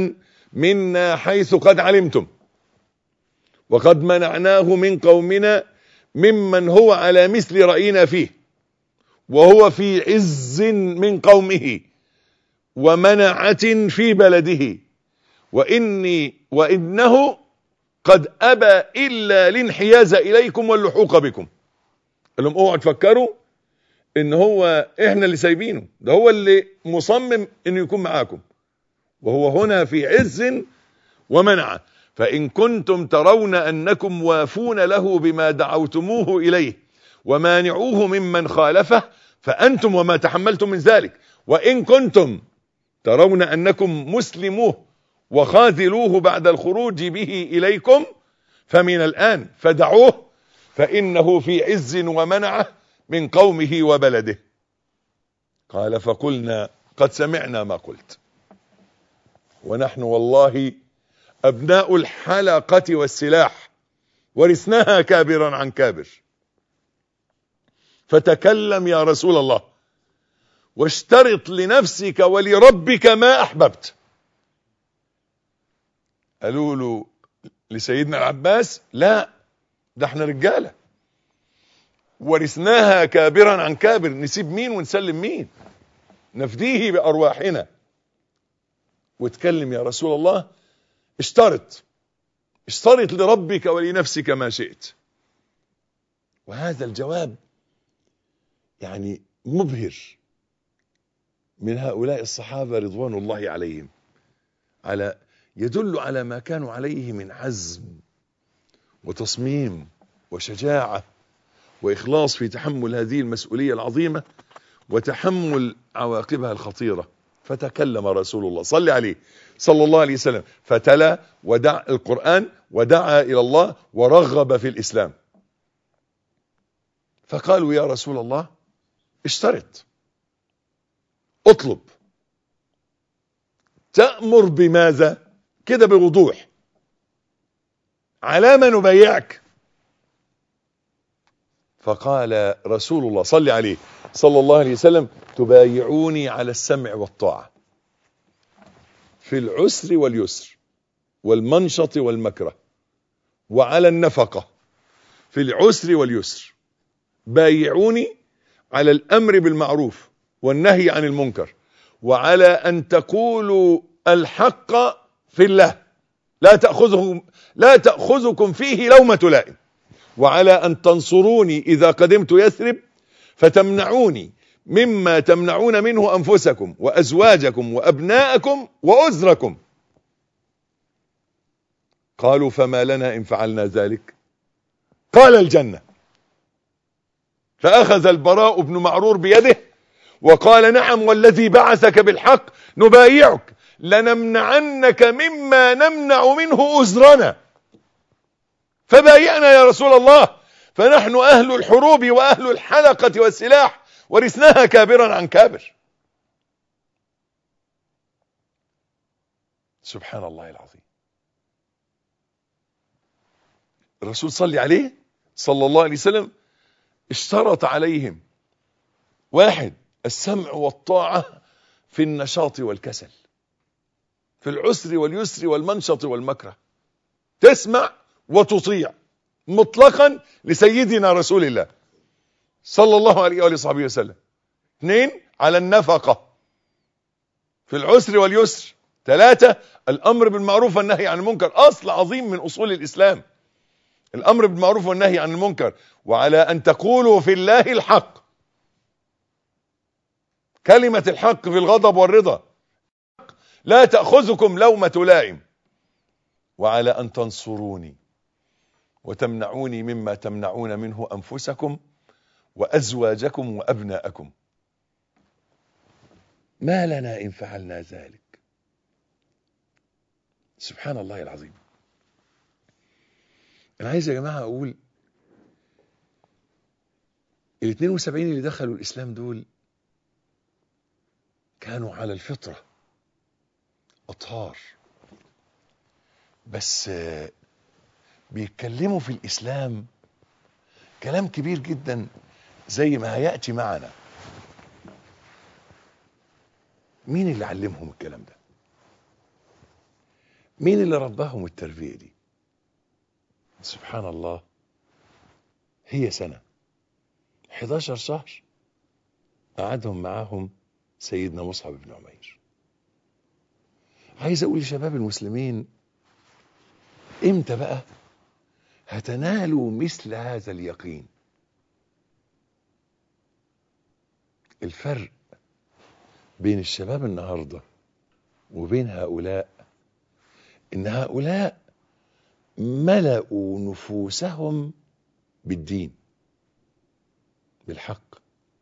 منا حيث قد علمتم وقد منعناه من قومنا ممن هو على مثل رأينا فيه وهو في عز من قومه ومنعة في بلده وإني وإنه قد أبى إلا الانحياز إليكم واللحوق بكم. قال لهم اوعوا تفكروا إن هو إحنا اللي سايبينه، ده هو اللي مصمم إنه يكون معاكم، وهو هنا في عز ومنعة. فإن كنتم ترون أنكم وافون له بما دعوتموه إليه ومانعوه ممن خالفه فأنتم وما تحملتم من ذلك، وإن كنتم ترون أنكم مسلموه وخاذلوه بعد الخروج به إليكم فمن الآن فدعوه فإنه في عز ومنعة من قومه وبلده. قال فقلنا قد سمعنا ما قلت ونحن والله أبناء الحلقة والسلاح ورثناها كابرا عن كابر، فتكلم يا رسول الله واشترط لنفسك ولربك ما أحببت. قالوا له لسيدنا العباس لا، ده احنا رجالة ورثناها كابرا عن كابر، نسيب مين ونسلم مين، نفديه بأرواحنا. واتكلم يا رسول الله، اشترط اشترط لربك ولنفسك ما شئت. وهذا الجواب يعني مبهر من هؤلاء الصحابة رضوان الله عليهم، على يدل على ما كانوا عليه من عزم وتصميم وشجاعة وإخلاص في تحمل هذه المسؤولية العظيمة وتحمل عواقبها الخطيرة. فتكلم رسول الله صلى عليه صلى الله عليه وسلم فتلا ودع القرآن ودعا إلى الله ورغب في الإسلام. فقالوا يا رسول الله اشترط، اطلب، تأمر بماذا؟ كده بوضوح، على ما نبايعك؟ فقال رسول الله صلى عليه صلى الله عليه وسلم تبايعوني على السمع والطاعة في العسر واليسر والمنشط والمكره، وعلى النفقة في العسر واليسر. بايعوني على الأمر بالمعروف والنهي عن المنكر، وعلى أن تقولوا الحق في الله لا تأخذهم لا تأخذكم فيه لومة لائم، وعلى أن تنصروني إذا قدمت يثرب فتمنعوني مما تمنعون منه أنفسكم وأزواجكم وأبناءكم وأزركم. قالوا فما لنا إن فعلنا ذلك؟ قال الجنة. فأخذ البراء بن معرور بيده وقال نعم والذي بعثك بالحق نبايعك لنمنعنك مما نمنع منه أزرنا، فبايعنا يا رسول الله، فنحن أهل الحروب وأهل الحلقة والسلاح ورثناها كابرا عن كابر. سبحان الله العظيم. الرسول صلى عليه صلى الله عليه وسلم اشترط عليهم: واحد، السمع والطاعة في النشاط والكسل، في العسر واليسر والمنشط والمكره، تسمع وتطيع مطلقا لسيدنا رسول الله صلى الله عليه وآله وصحبه وسلم. اثنين، على النفقة في العسر واليسر. ثلاثة، الأمر بالمعروف والنهي عن المنكر، أصل عظيم من أصول الإسلام، الأمر بالمعروف والنهي عن المنكر. وعلى أن تقولوا في الله الحق، كلمة الحق في الغضب والرضا، لا تأخذكم لومة لائم. وعلى أن تنصروني وتمنعوني مما تمنعون منه أنفسكم وأزواجكم وأبناءكم. ما لنا إن فعلنا ذلك؟ سبحان الله العظيم. أنا عايز يا جماعة أقول ال اثنين وسبعين اللي دخلوا الإسلام دول كانوا على الفطرة أطهار، بس بيتكلموا في الإسلام كلام كبير جدا زي ما هيأتي معنا. مين اللي علمهم الكلام ده؟ مين اللي رباهم التربية دي؟ سبحان الله، هي سنة حداشر شهر قعدهم معاهم سيدنا مصعب بن عمير. عايز اقول لشباب المسلمين، امتى بقى هتنالوا مثل هذا اليقين؟ الفرق بين الشباب النهاردة وبين هؤلاء ان هؤلاء ملأوا نفوسهم بالدين، بالحق،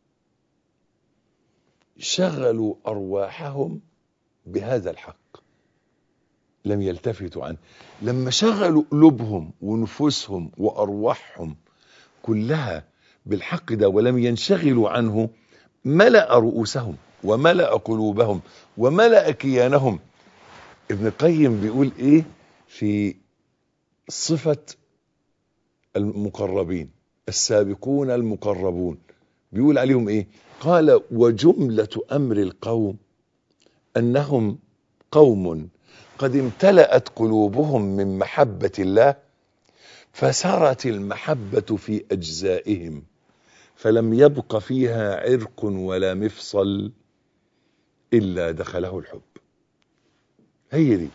شغلوا أرواحهم بهذا الحق، لم يلتفتوا عنه. لما شغلوا قلوبهم ونفوسهم وأرواحهم كلها بالحق ده ولم ينشغلوا عنه، ملأ رؤوسهم وملأ قلوبهم وملأ كيانهم. ابن القيم بيقول ايه في صفة المقربين السابقون المقربون؟ بيقول عليهم ايه؟ قال: وجملة امر القوم انهم قوم قد امتلأت قلوبهم من محبة الله، فسرت المحبة في اجزائهم، فلم يبق فيها عرق ولا مفصل الا دخله الحب. هي دي،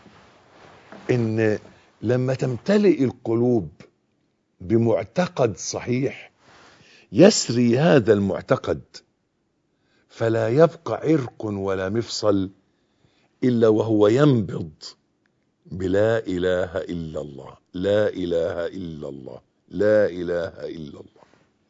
ان لما تمتلئ القلوب بمعتقد صحيح يسري هذا المعتقد، فلا يبقى عرق ولا مفصل إلا وهو ينبض بلا إله إلا الله، لا إله إلا الله، لا إله إلا الله.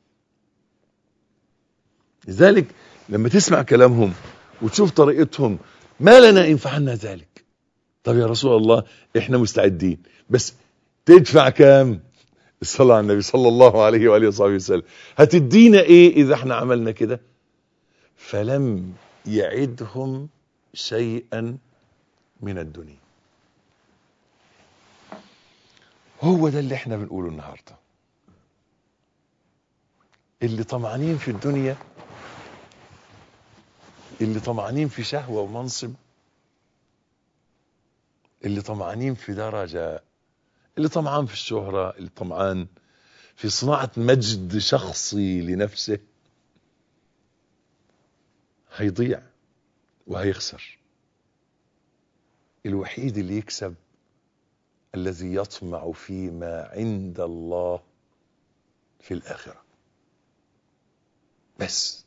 لذلك لما تسمع كلامهم وتشوف طريقتهم، ما لنا إن فعلنا ذلك. طب يا رسول الله احنا مستعدين، بس تدفع كام؟ الصلاة على النبي صلى الله عليه وآله وصحبه وسلم. هتدينا ايه اذا احنا عملنا كده؟ فلم يعدهم شيئا من الدنيا. هو ده اللي احنا بنقوله النهاردة. اللي طمعانين في الدنيا، اللي طمعانين في شهوة ومنصب، اللي طمعانين في درجة، اللي طمعان في الشهرة، اللي طمعان في صناعة مجد شخصي لنفسه، هيضيع وهيخسر. الوحيد اللي يكسب الذي يطمع فيما عند الله في الآخرة. بس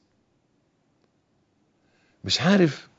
مش عارف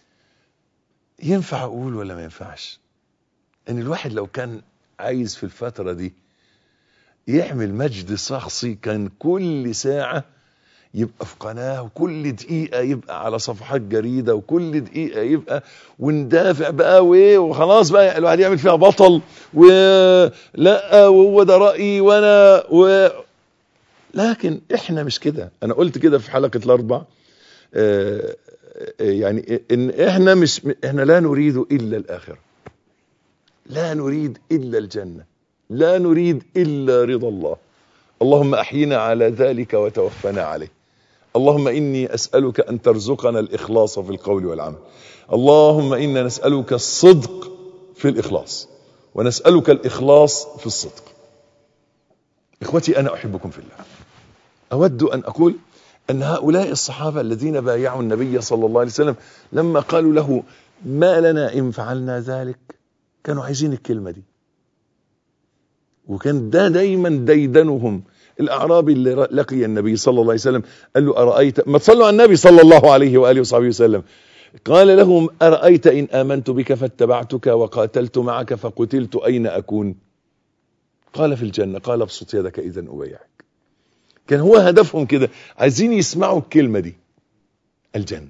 ينفع أقول ولا ما ينفعش ان الواحد لو كان عايز في الفترة دي يعمل مجد شخصي، كان كل ساعة يبقى في قناة، وكل دقيقة يبقى على صفحات جريدة، وكل دقيقة يبقى وندافع بقى وايه، وخلاص بقى الواحد يعمل فيها بطل، ولا وهو ده رأيي وانا و... لكن احنا مش كده. انا قلت كده في حلقة الاربع، آه يعني ان احنا مش احنا لا نريد الا الاخرة، لا نريد إلا الجنة، لا نريد إلا رضا الله. اللهم أحينا على ذلك وتوفنا عليه. اللهم إني أسألك أن ترزقنا الإخلاص في القول والعمل. اللهم إنا نسألك الصدق في الإخلاص، ونسألك الإخلاص في الصدق. إخوتي، أنا أحبكم في الله. أود أن أقول أن هؤلاء الصحابة الذين بايعوا النبي صلى الله عليه وسلم لما قالوا له ما لنا إن فعلنا ذلك، كانوا عايزين الكلمة دي، وكان ده دايما ديدنهم. الأعرابي اللي لقي النبي صلى الله عليه وسلم قال له أرأيت، ما تصلوا على النبي صلى الله عليه وآله وصحبه وسلم، قال لهم أرأيت إن آمنت بك فاتبعتك وقاتلت معك فقتلت أين أكون؟ قال في الجنة. قال ابسط يدك إذن أبايعك. كان هو هدفهم كده، عايزين يسمعوا الكلمة دي، الجنة،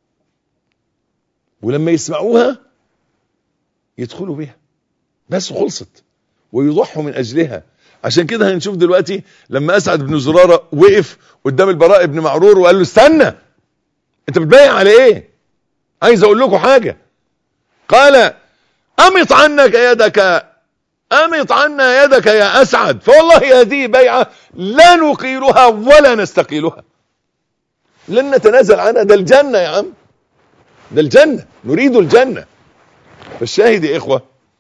ولما يسمعوها يدخلوا بها بس، خلصت، ويضحوا من أجلها. عشان كده هنشوف دلوقتي لما أسعد بن زرارة وقف قدام البراء بن معرور وقال له استنى، انت بتبايع على ايه؟ عايز اقول لكم حاجة. قال امط عنك يدك، امط عنا يدك يا أسعد، فوالله هذه بيعة لا نقيلها ولا نستقيلها، لن نتنازل عنها. ده الجنة يا عم، ده الجنة، نريد الجنة. فالشاهد يا إخوة،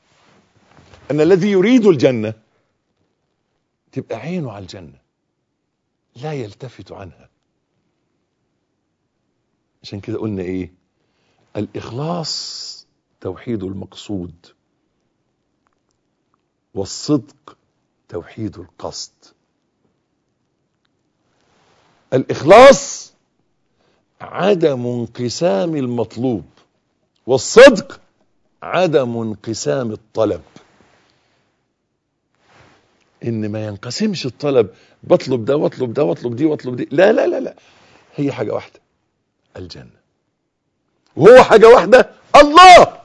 أن الذي يريد الجنة تبقى عينه على الجنة لا يلتفت عنها. عشان كده قلنا ايه؟ الإخلاص توحيد المقصود، والصدق توحيد القصد. الإخلاص عدم انقسام المطلوب، والصدق عدم انقسام الطلب. ان ما ينقسمش الطلب، بطلب ده واطلب ده واطلب دي واطلب دي، لا لا لا لا، هي حاجة واحدة الجنة، وهو حاجة واحدة الله.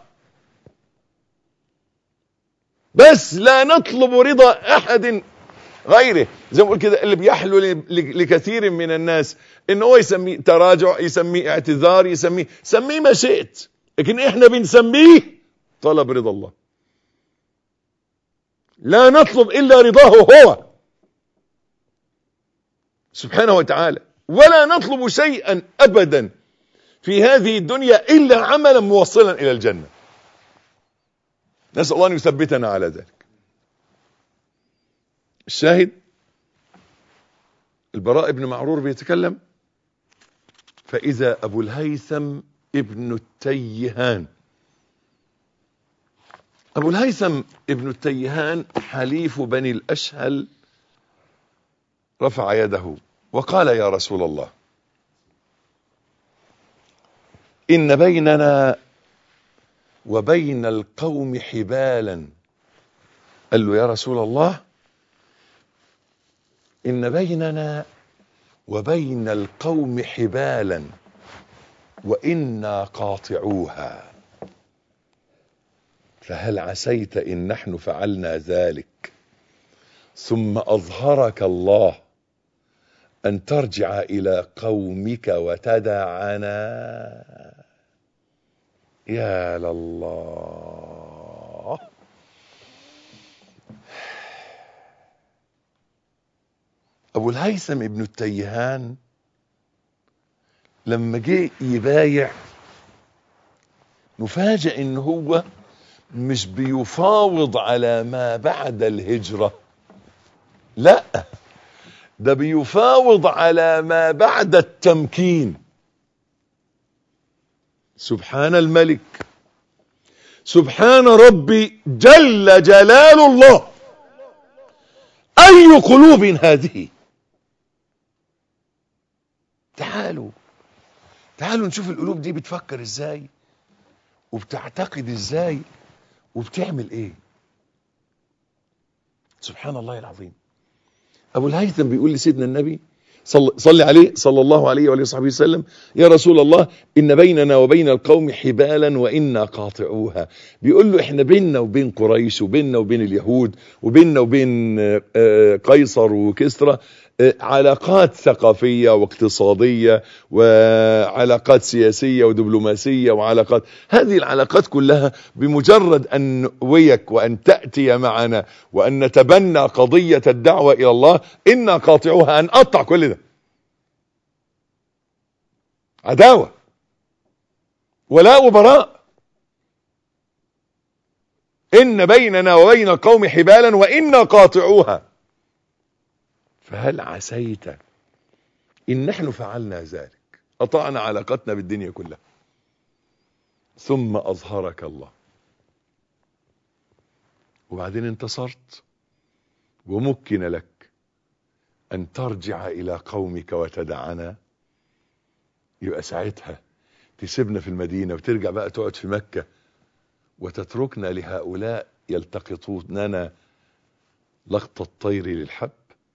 بس لا نطلب رضا احد غيره. زي ما بقول كده، اللي بيحلو لكثير من الناس ان هو يسميه تراجع، يسميه اعتذار، يسميه سميه ما شئت، لكن احنا بنسميه طلب رضا الله. لا نطلب الا رضاه هو سبحانه وتعالى، ولا نطلب شيئا ابدا في هذه الدنيا الا عملا موصلا الى الجنة. نسأل الله ان يثبتنا على ذلك. الشاهد، البراء بن معرور بيتكلم، فإذا أبو الهيثم ابن التيهان. أبو الهيثم ابن التيهان حليف بني الأشهل رفع يده وقال: يا رسول الله، إن بيننا وبين القوم حبالا. قال له: يا رسول الله، إن بيننا وبين القوم حبالا وإنا قاطعوها، فهل عسيت إن نحن فعلنا ذلك ثم أظهرك الله أن ترجع إلى قومك وتدعنا؟ يا لله. أبو الهيثم ابن التيهان لما جه يبايع نفاجأ إن هو مش بيفاوض على ما بعد الهجرة، لا، ده بيفاوض على ما بعد التمكين. سبحان الملك، سبحان ربي جل جلال الله، أي قلوب هذه؟ تعالوا تعالوا نشوف القلوب دي بتفكر ازاي وبتعتقد ازاي وبتعمل ايه. سبحان الله العظيم. ابو الهيثم بيقول لسيدنا النبي صل, صل عليه صلى الله عليه وآله وصحبه وسلم: يا رسول الله، إن بيننا وبين القوم حبالا وإنا قاطعوها. بيقول له: احنا بيننا وبين قريش وبيننا وبين اليهود وبيننا وبين قيصر وكسرى علاقات ثقافية واقتصادية وعلاقات سياسية ودبلوماسية وعلاقات. هذه العلاقات كلها بمجرد أن نؤويك وأن تأتي معنا وأن نتبنى قضية الدعوة إلى الله إنا قاطعوها، أن أقطع كل ده. عداوة ولاء وبراء. إن بيننا وبين القوم حبالا وإنا قاطعوها، فهل عسيت إن نحن فعلنا ذلك، قطعنا علاقتنا بالدنيا كلها، ثم أظهرك الله، وبعدين انتصرت ومكن لك أن ترجع إلى قومك وتدعنا، يبقى ساعتها تسيبنا في المدينة وترجع بقى تقعد في مكة وتتركنا لهؤلاء يلتقطوننا لقط الطير للحب.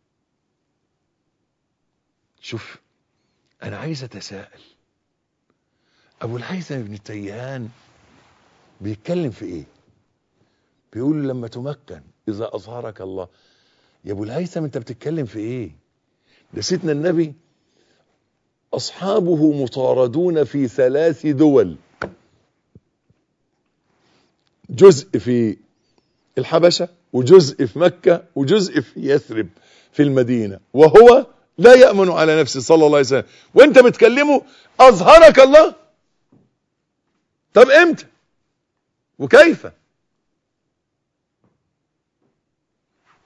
شوف، أنا عايز أتساءل، أبو الهيثم بن التيهان بيتكلم في إيه؟ بيقول لما تمكن إذا أظهرك الله. يا أبو الهيثم أنت بتتكلم في إيه؟ ده سيدنا النبي أصحابه مطاردون في ثلاث دول، جزء في الحبشة وجزء في مكة وجزء في يثرب في المدينة، وهو لا يأمن على نفسه صلى الله عليه وسلم، وانت بتكلمه أظهرك الله. طب امتى وكيف؟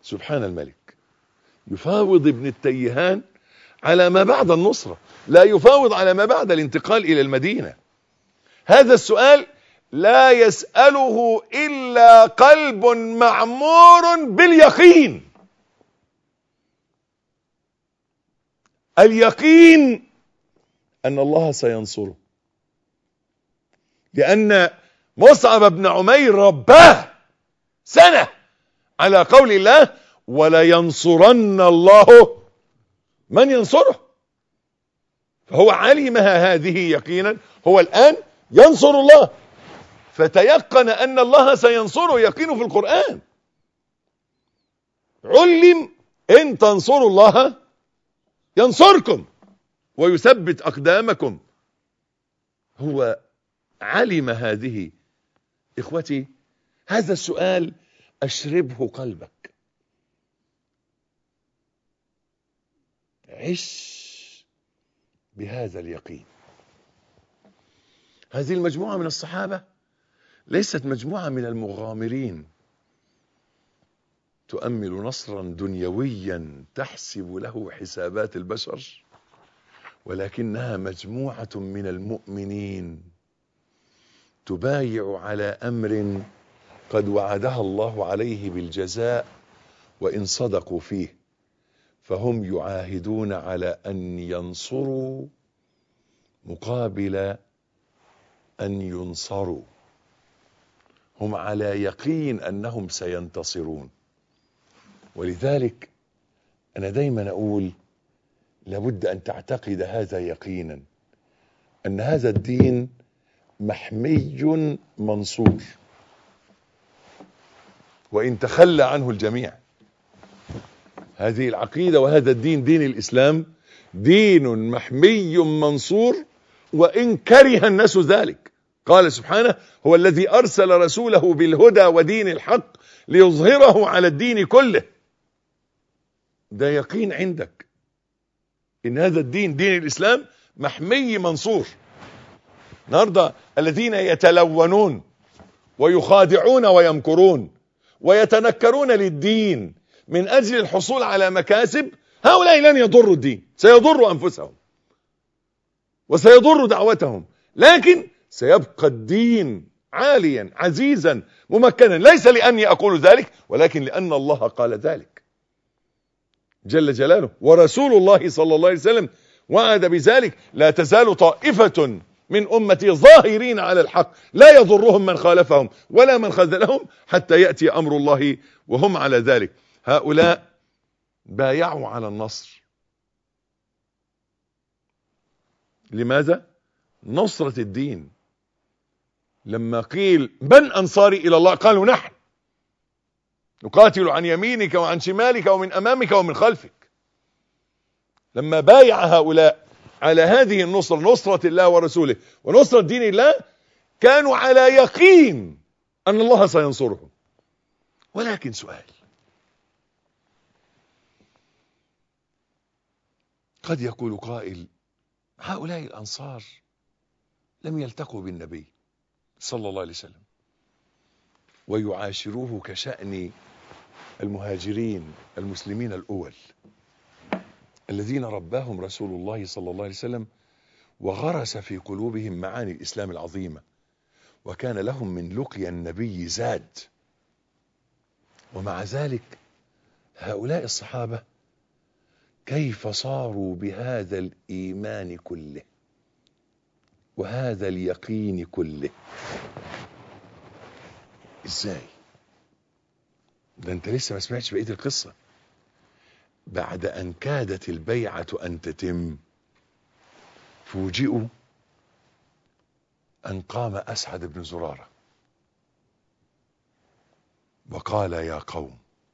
سبحان الملك، يفاوض ابن التيهان على ما بعد النصرة، لا يفاوض على ما بعد الانتقال إلى المدينة. هذا السؤال لا يسأله إلا قلب معمور باليقين. اليقين أن الله سينصره، لأن مصعب بن عمير رباه سنة على قول الله ولا ينصرن الله من ينصره، فهو علمها هذه يقينا. هو الآن ينصر الله، فتيقن أن الله سينصره، يقينه في القرآن. علم إن تنصروا الله ينصركم ويثبت أقدامكم. هو علم هذه. إخوتي، هذا السؤال أشربه قلبك، عش بهذا اليقين. هذه المجموعة من الصحابة ليست مجموعة من المغامرين تؤمل نصرا دنيويا تحسب له حسابات البشر، ولكنها مجموعة من المؤمنين تبايع على أمر قد وعدها الله عليه بالجزاء وإن صدقوا فيه، فهم يعاهدون على أن ينصروا مقابل أن ينصروا. هم على يقين أنهم سينتصرون. ولذلك أنا دايما أقول لابد أن تعتقد هذا يقينا، أن هذا الدين محمي منصور، وإن تخلى عنه الجميع. هذه العقيدة وهذا الدين، دين الإسلام، دين محمي منصور وإن كره الناس ذلك. قال سبحانه هو الذي أرسل رسوله بالهدى ودين الحق ليظهره على الدين كله. ده يقين عندك إن هذا الدين، دين الإسلام، محمي منصور. النهارده الذين يتلونون ويخادعون ويمكرون ويتنكرون للدين من أجل الحصول على مكاسب، هؤلاء لن يضروا الدين، سيضروا أنفسهم وسيضروا دعوتهم، لكن سيبقى الدين عاليا عزيزا ممكنا، ليس لأني أقول ذلك ولكن لأن الله قال ذلك جل جلاله، ورسول الله صلى الله عليه وسلم وعد بذلك. لا تزال طائفة من أمتي ظاهرين على الحق لا يضرهم من خالفهم ولا من خذلهم حتى يأتي أمر الله وهم على ذلك. هؤلاء بايعوا على النصر. لماذا؟ نصرة الدين. لما قيل من أنصاري إلى الله قالوا نحن نقاتل عن يمينك وعن شمالك ومن أمامك ومن خلفك. لما بايع هؤلاء على هذه النصرة، نصرة الله ورسوله ونصرة دين الله، كانوا على يقين أن الله سينصرهم. ولكن سؤال، قد يقول قائل هؤلاء الأنصار لم يلتقوا بالنبي صلى الله عليه وسلم ويعاشروه كشأن المهاجرين المسلمين الأول الذين رباهم رسول الله صلى الله عليه وسلم وغرس في قلوبهم معاني الإسلام العظيمة، وكان لهم من لقيا النبي زاد. ومع ذلك هؤلاء الصحابة كيف صاروا بهذا الإيمان كله وهذا اليقين كله؟ ازاي؟ ده انت لسه ما سمعتش بقية القصة. بعد ان كادت البيعة ان تتم فوجئوا ان قام اسعد بن زرارة وقال يا قوم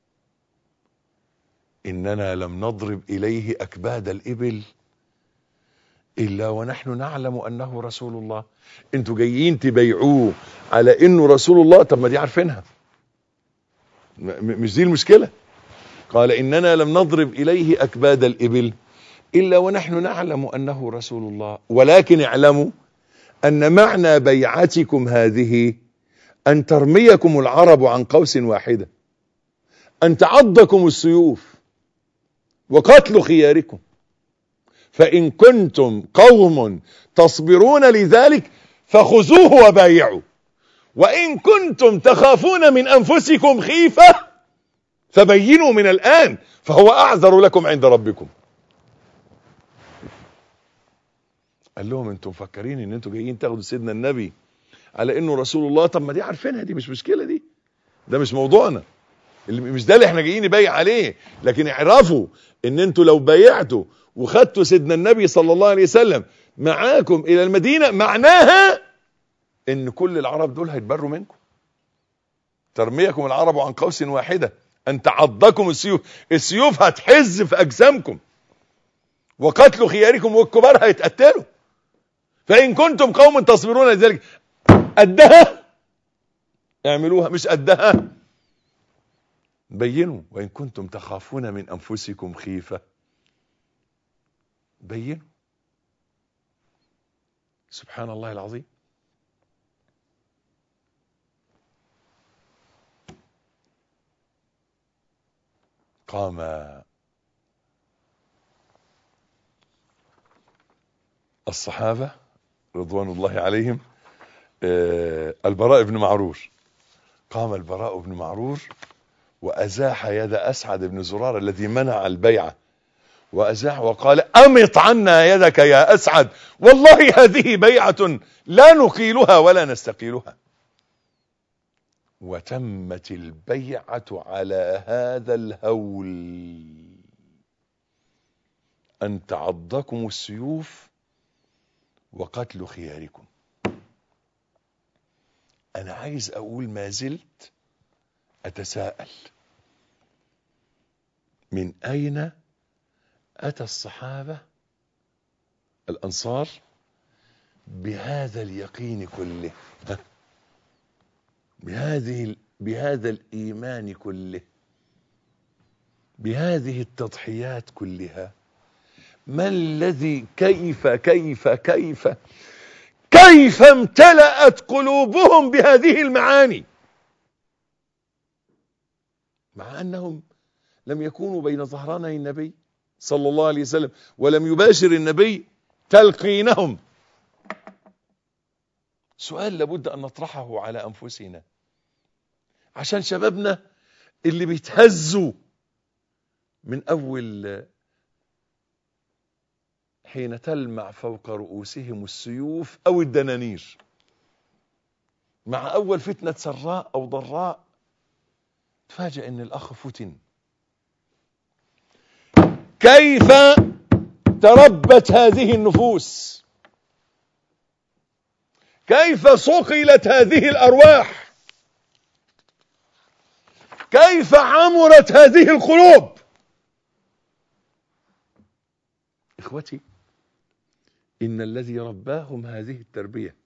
اننا لم نضرب اليه اكباد الابل الا ونحن نعلم انه رسول الله. انتوا جايين تبيعوه على انه رسول الله، طب ما دي عارفينها، مش دي المشكلة. قال إننا لم نضرب إليه أكباد الإبل إلا ونحن نعلم أنه رسول الله، ولكن اعلموا أن معنى بيعتكم هذه أن ترميكم العرب عن قوس واحدة، أن تعضكم السيوف وقتل خياركم، فإن كنتم قوم تصبرون لذلك فخذوه وبايعوا، وإن كنتم تخافون من أنفسكم خيفة فبينوا من الآن فهو أعذر لكم عند ربكم. قال لهم انتم مفكرين ان انتم جايين تاخدوا سيدنا النبي على انه رسول الله؟ طب ما دي عارفينها، دي مش مشكلة، دي ده مش موضوعنا، مش ده اللي احنا جايين نبايع عليه. لكن اعرفوا ان انتوا لو بايعتوا وخدتوا سيدنا النبي صلى الله عليه وسلم معاكم الى المدينة، معناها ان كل العرب دول هيتبروا منكم. ترميكم العرب عن قوس واحدة، ان تعضكم السيوف، السيوف هتحز في اجسامكم، وقتل خياركم، والكبار هيتقتلوا. فان كنتم قوم تصبرون لذلك، قدها اعملوها، مش قدها بينوا. وإن كنتم تخافون من أنفسكم خيفة بينوا. سبحان الله العظيم. قام الصحابة رضوان الله عليهم، البراء بن معرور، قام البراء بن معرور وأزاح يد أسعد بن زرار الذي منع البيعة، وأزاح وقال أمط عنا يدك يا أسعد، والله هذه بيعة لا نقيلها ولا نستقيلها. وتمت البيعة على هذا الهول، أن تعضكم السيوف وقتل خياركم. أنا عايز أقول ما زلت أتساءل، من أين أتى الصحابة الأنصار بهذا اليقين كله، بهذه بهذا الإيمان كله، بهذه التضحيات كلها؟ ما الذي كيف كيف كيف كيف امتلأت قلوبهم بهذه المعاني، مع أنهم لم يكونوا بين ظهراني النبي صلى الله عليه وسلم، ولم يباشر النبي تلقينهم؟ سؤال لابد أن نطرحه على أنفسنا، عشان شبابنا اللي بيتهزوا من أول حين تلمع فوق رؤوسهم السيوف أو الدنانير، مع أول فتنة سراء أو ضراء تفاجأ أن الأخ فتن. كيف تربت هذه النفوس، كيف صقلت هذه الأرواح، كيف عمرت هذه القلوب. إخوتي، إن الذي رباهم هذه التربية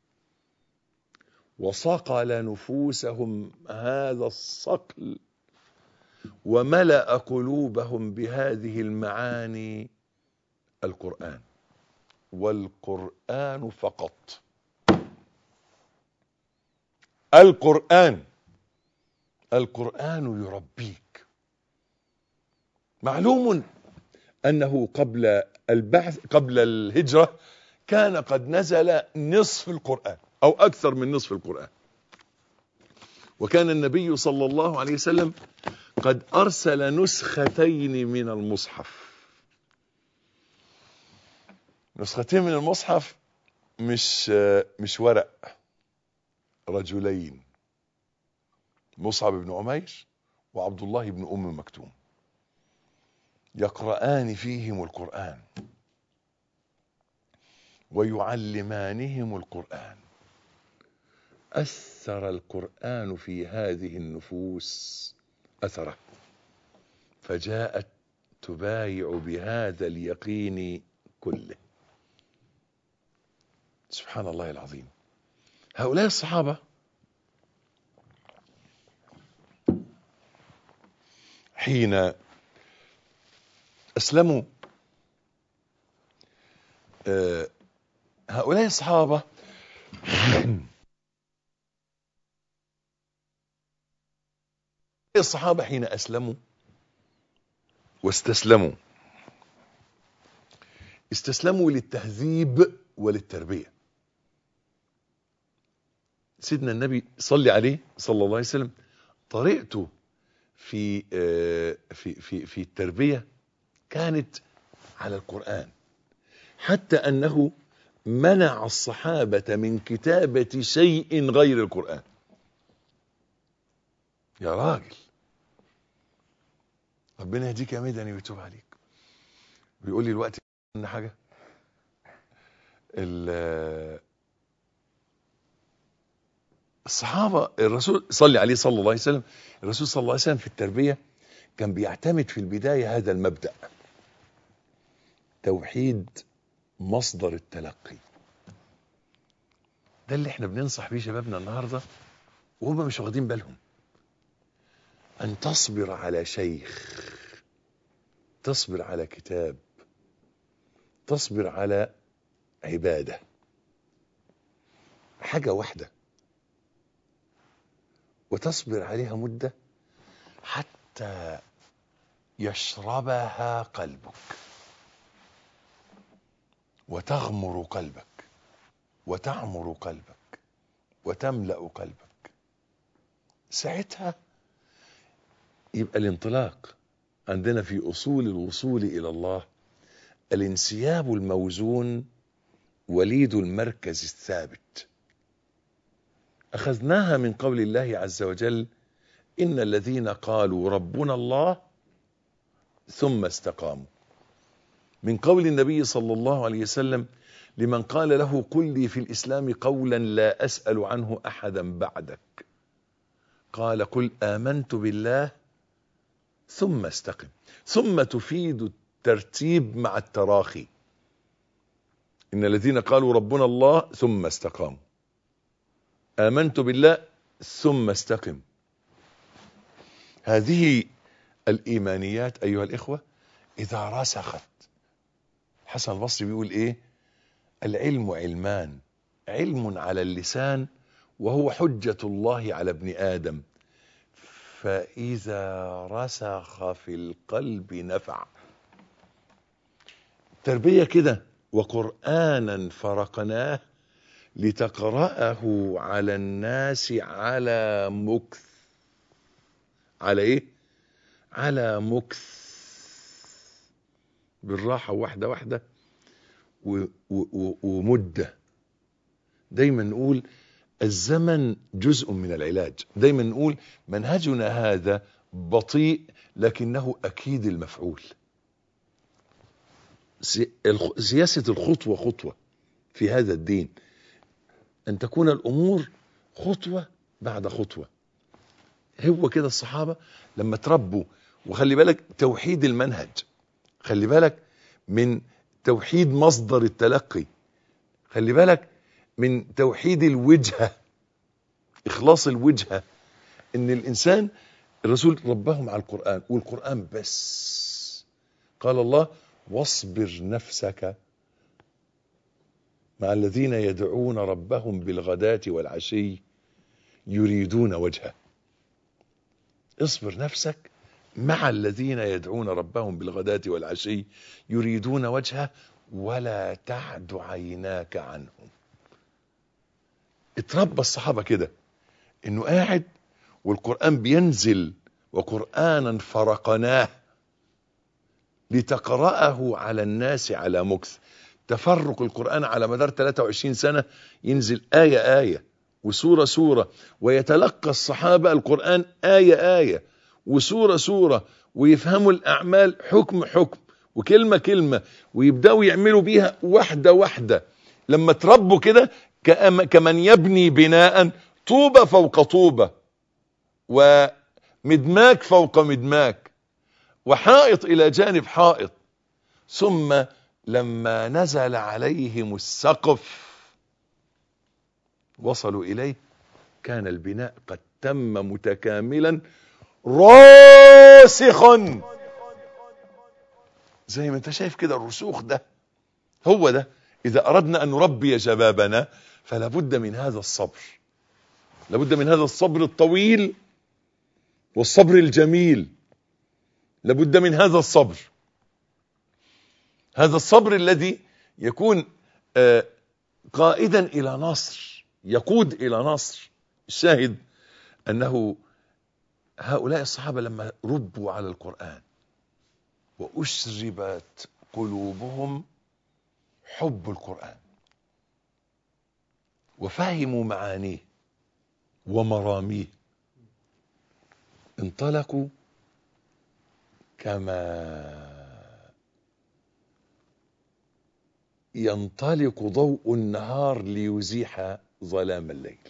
وصقل نفوسهم هذا الصقل وملأ قلوبهم بهذه المعاني القرآن، والقرآن فقط. القرآن القرآن يربيك. معلوم أنه قبل البعث قبل الهجرة كان قد نزل نصف القرآن أو أكثر من نصف القرآن، وكان النبي صلى الله عليه وسلم قد أرسل نسختين من المصحف. نسختين من المصحف مش مش ورق، رجلين، مصعب بن عمير وعبد الله بن أم مكتوم، يقرآن فيهم القرآن ويعلمانهم القرآن. أثر القرآن في هذه النفوس أثره، فجاءت تبايع بهذا اليقين كله. سبحان الله العظيم. هؤلاء الصحابة حين أسلموا، هؤلاء الصحابة الصحابة حين أسلموا واستسلموا استسلموا للتهذيب وللتربية. سيدنا النبي صلى عليه صلى الله عليه وسلم طريقته في في في في التربية كانت على القرآن، حتى أنه منع الصحابة من كتابة شيء غير القرآن. يا راجل، ربنا يهديك يا مدني ويتوب عليك. بيقول لي الوقت ان حاجة الصحابة، الرسول صلى عليه صلى الله عليه وسلم الرسول صلى الله عليه وسلم في التربية كان بيعتمد في البداية هذا المبدأ: توحيد مصدر التلقي. ده اللي احنا بننصح بيه شبابنا النهاردة وهم مش واخدين بالهم. أن تصبر على شيخ، تصبر على كتاب، تصبر على عبادة، حاجة واحدة، وتصبر عليها مدة حتى يشربها قلبك وتغمر قلبك وتعمر قلبك وتملأ قلبك. ساعتها يبقى الانطلاق عندنا في أصول الوصول إلى الله: الانسياب الموزون وليد المركز الثابت. أخذناها من قول الله عز وجل: إن الذين قالوا ربنا الله ثم استقاموا. من قول النبي صلى الله عليه وسلم لمن قال له: قل لي في الإسلام قولا لا أسأل عنه أحدا بعدك، قال: قل آمنت بالله ثم استقم. ثم تفيد الترتيب مع التراخي. إن الذين قالوا ربنا الله ثم استقاموا، آمنت بالله ثم استقم. هذه الإيمانيات أيها الإخوة إذا رسخت، حسن البصري بيقول إيه: العلم علمان، علم على اللسان وهو حجة الله على ابن آدم، فإذا رسخ في القلب نفع. تربية كده: وقرآنا فرقناه لتقرأه على الناس على مكث. على ايه؟ على مكث، بالراحة، واحدة واحدة و و ومدة. دايما نقول الزمن جزء من العلاج. دايما نقول منهجنا هذا بطيء لكنه أكيد المفعول. سياسة الخطوة خطوة في هذا الدين، أن تكون الأمور خطوة بعد خطوة. هو كده الصحابة لما تربوا. وخلي بالك توحيد المنهج، خلي بالك من توحيد مصدر التلقي، خلي بالك من توحيد الوجهة، إخلاص الوجهة. إن الإنسان، الرسول ربهم على القرآن، والقرآن بس. قال الله: واصبر نفسك مع الذين يدعون ربهم بالغداة والعشي يريدون وجهه. اصبر نفسك مع الذين يدعون ربهم بالغداة والعشي يريدون وجهه ولا تعد عيناك عنهم. اتربى الصحابة كده، انه قاعد والقرآن بينزل: وقرآنا فرقناه لتقرأه على الناس على مكث. تفرق القرآن على مدار ثلاثة وعشرين سنة، ينزل آية آية وسورة سورة، ويتلقى الصحابة القرآن آية آية وسورة سورة، ويفهموا الأعمال حكم حكم وكلمة كلمة، ويبدأوا يعملوا بيها واحدة واحدة. لما تربوا كده كمن يبني بناء، طوبة فوق طوبة، ومدماك فوق مدماك، وحائط إلى جانب حائط. ثم لما نزل عليهم السقف وصلوا إليه، كان البناء قد تم متكاملا راسخا. زي ما انت شايف كده الرسوخ ده، هو ده. إذا أردنا أن نربي شبابنا فلا بد من هذا الصبر، لابد من هذا الصبر الطويل والصبر الجميل. لابد من هذا الصبر، هذا الصبر الذي يكون قائدا إلى نصر، يقود إلى نصر. الشاهد أنه هؤلاء الصحابة لما ربوا على القرآن وأشربت قلوبهم حب القرآن وفهموا معانيه ومراميه، انطلقوا كما ينطلق ضوء النهار ليزيح ظلام الليل.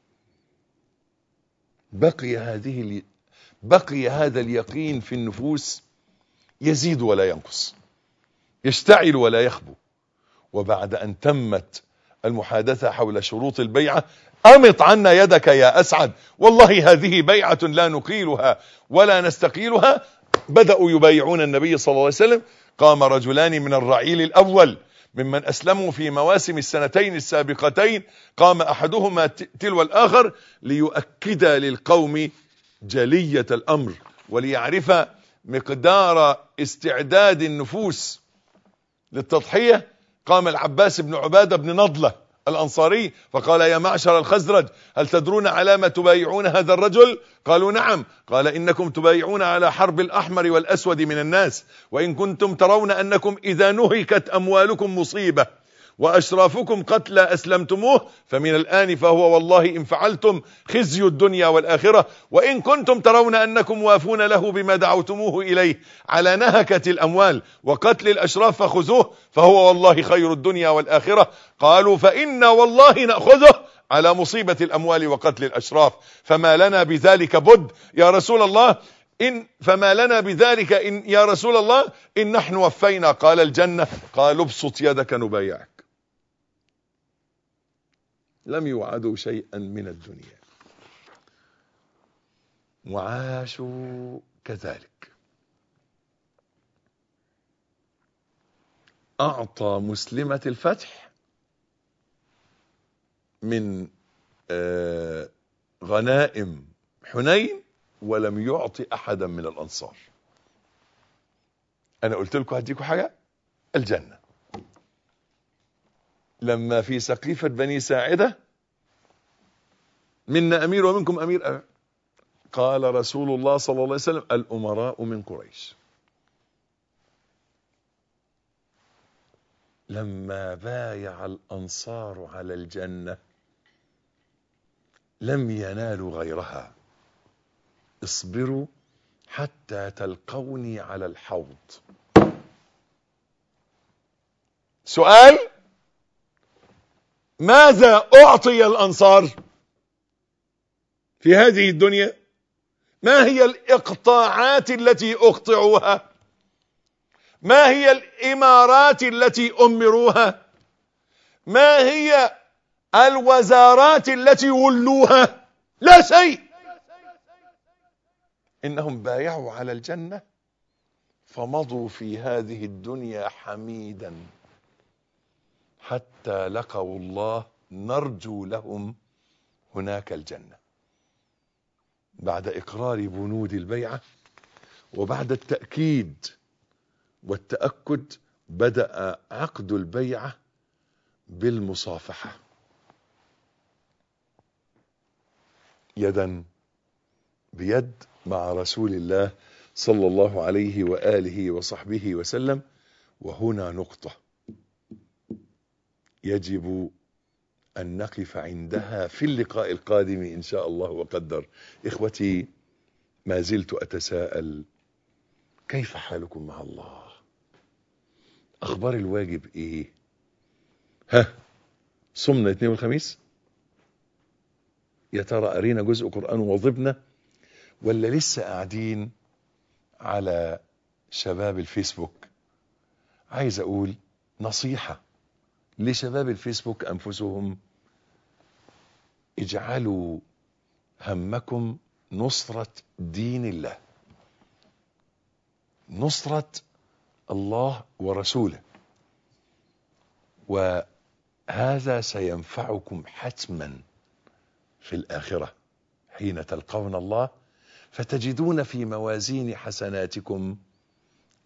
بقي هذه بقي هذا اليقين في النفوس يزيد ولا ينقص، يشتعل ولا يخبو. وبعد أن تمت المحادثة حول شروط البيعة، أمط عنا يدك يا أسعد، والله هذه بيعة لا نقيلها ولا نستقيلها. بدأوا يبايعون النبي صلى الله عليه وسلم. قام رجلان من الرعيل الأول ممن أسلموا في مواسم السنتين السابقتين، قام أحدهما تلو الآخر ليؤكد للقوم جلية الأمر وليعرف مقدار استعداد النفوس للتضحية. قام العباس بن عبادة بن نضلة الأنصاري فقال: يا معشر الخزرج، هل تدرون على ما تبايعون هذا الرجل؟ قالوا: نعم. قال: إنكم تبايعون على حرب الأحمر والأسود من الناس، وإن كنتم ترون أنكم إذا نهكت أموالكم مصيبة وأشرافكم قتلى أسلمتموه، فمن الآن فهو والله إن فعلتم خزي الدنيا والآخرة، وإن كنتم ترون أنكم وافون له بما دعوتموه إليه على نهكة الأموال وقتل الأشراف فخذوه، فهو والله خير الدنيا والآخرة. قالوا: فإنا والله نأخذه على مصيبة الأموال وقتل الأشراف، فما لنا بذلك بد يا رسول الله إن فما لنا بذلك إن يا رسول الله إن نحن وفينا. قال: الجنة. قال: ابسط يدك نبايعك. لم يوعدوا شيئا من الدنيا وعاشوا كذلك. أعطى مسلمة الفتح من آه غنائم حنين ولم يعطي أحدا من الأنصار. أنا قلت لكم هديكم حاجة، الجنة. لما في سقيفة بني ساعدة منا أمير ومنكم أمير، قال رسول الله صلى الله عليه وسلم: الأمراء من قريش. لما بايع الأنصار على الجنة لم ينالوا غيرها. اصبروا حتى تلقوني على الحوض. سؤال: ماذا أعطي الأنصار في هذه الدنيا؟ ما هي الإقطاعات التي أقطعوها؟ ما هي الإمارات التي أمروها؟ ما هي الوزارات التي ولوها؟ لا شيء. إنهم بايعوا على الجنة فمضوا في هذه الدنيا حميدا حتى لقوا الله، نرجو لهم هناك الجنة. بعد إقرار بنود البيعة وبعد التأكيد والتأكد بدأ عقد البيعة بالمصافحة، يدا بيد مع رسول الله صلى الله عليه وآله وصحبه وسلم. وهنا نقطة يجب أن نقف عندها في اللقاء القادم إن شاء الله وقدر. إخوتي، ما زلت أتساءل: كيف حالكم مع الله؟ أخبار الواجب إيه؟ ها، صمنا الاثنين والخميس؟ يا ترى قرينا جزء قرآن وواظبنا، ولا لسه قاعدين على شباب الفيسبوك؟ عايز أقول نصيحة لشباب الفيسبوك أنفسهم: اجعلوا همكم نصرة دين الله، نصرة الله ورسوله، وهذا سينفعكم حتما في الآخرة حين تلقون الله فتجدون في موازين حسناتكم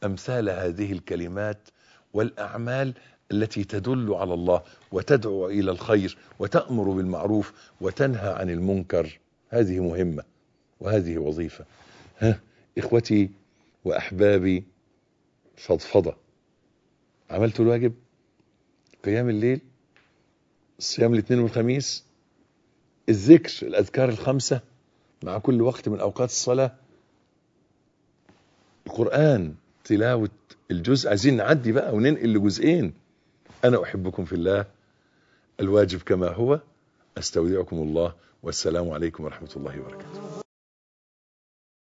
أمثال هذه الكلمات والأعمال التي تدل على الله وتدعو إلى الخير وتأمر بالمعروف وتنهى عن المنكر. هذه مهمة وهذه وظيفة. ها إخوتي وأحبابي، فضفضة. عملتوا الواجب؟ قيام الليل، صيام الاثنين والخميس، الذكر، الأذكار الخمسة مع كل وقت من أوقات الصلاة، القرآن، تلاوة الجزء. عايزين نعدي بقى وننقل لجزئين. أنا أحبكم في الله. الواجب كما هو. أستودعكم الله، والسلام عليكم ورحمة الله وبركاته.